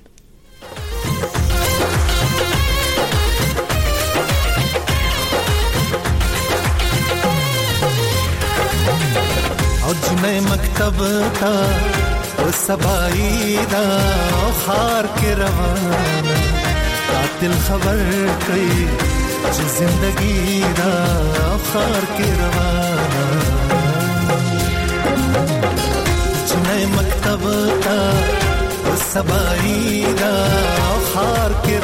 او جنې مکتب تا او سبای دا خار کې روان قاتل خبر کړي چې زندګي دا خار کې روان جنې مکتب تا سبای دا خار کې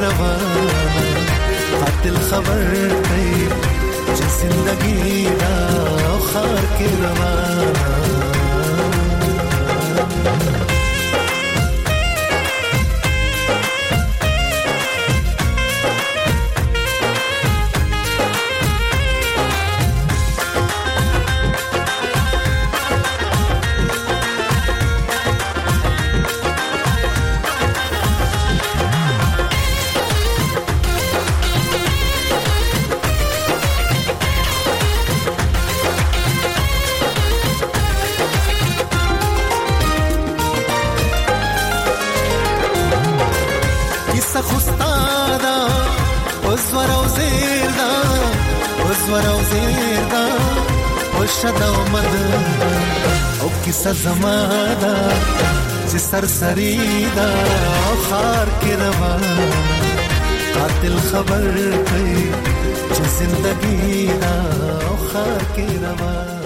روان قاتل خبر کړي چې زندګي دا خار کې روان شدا مد او کیسه زماده چې سرسری دا خار کې روان قاتل خبر کوي چې زندگی دا خار کې روان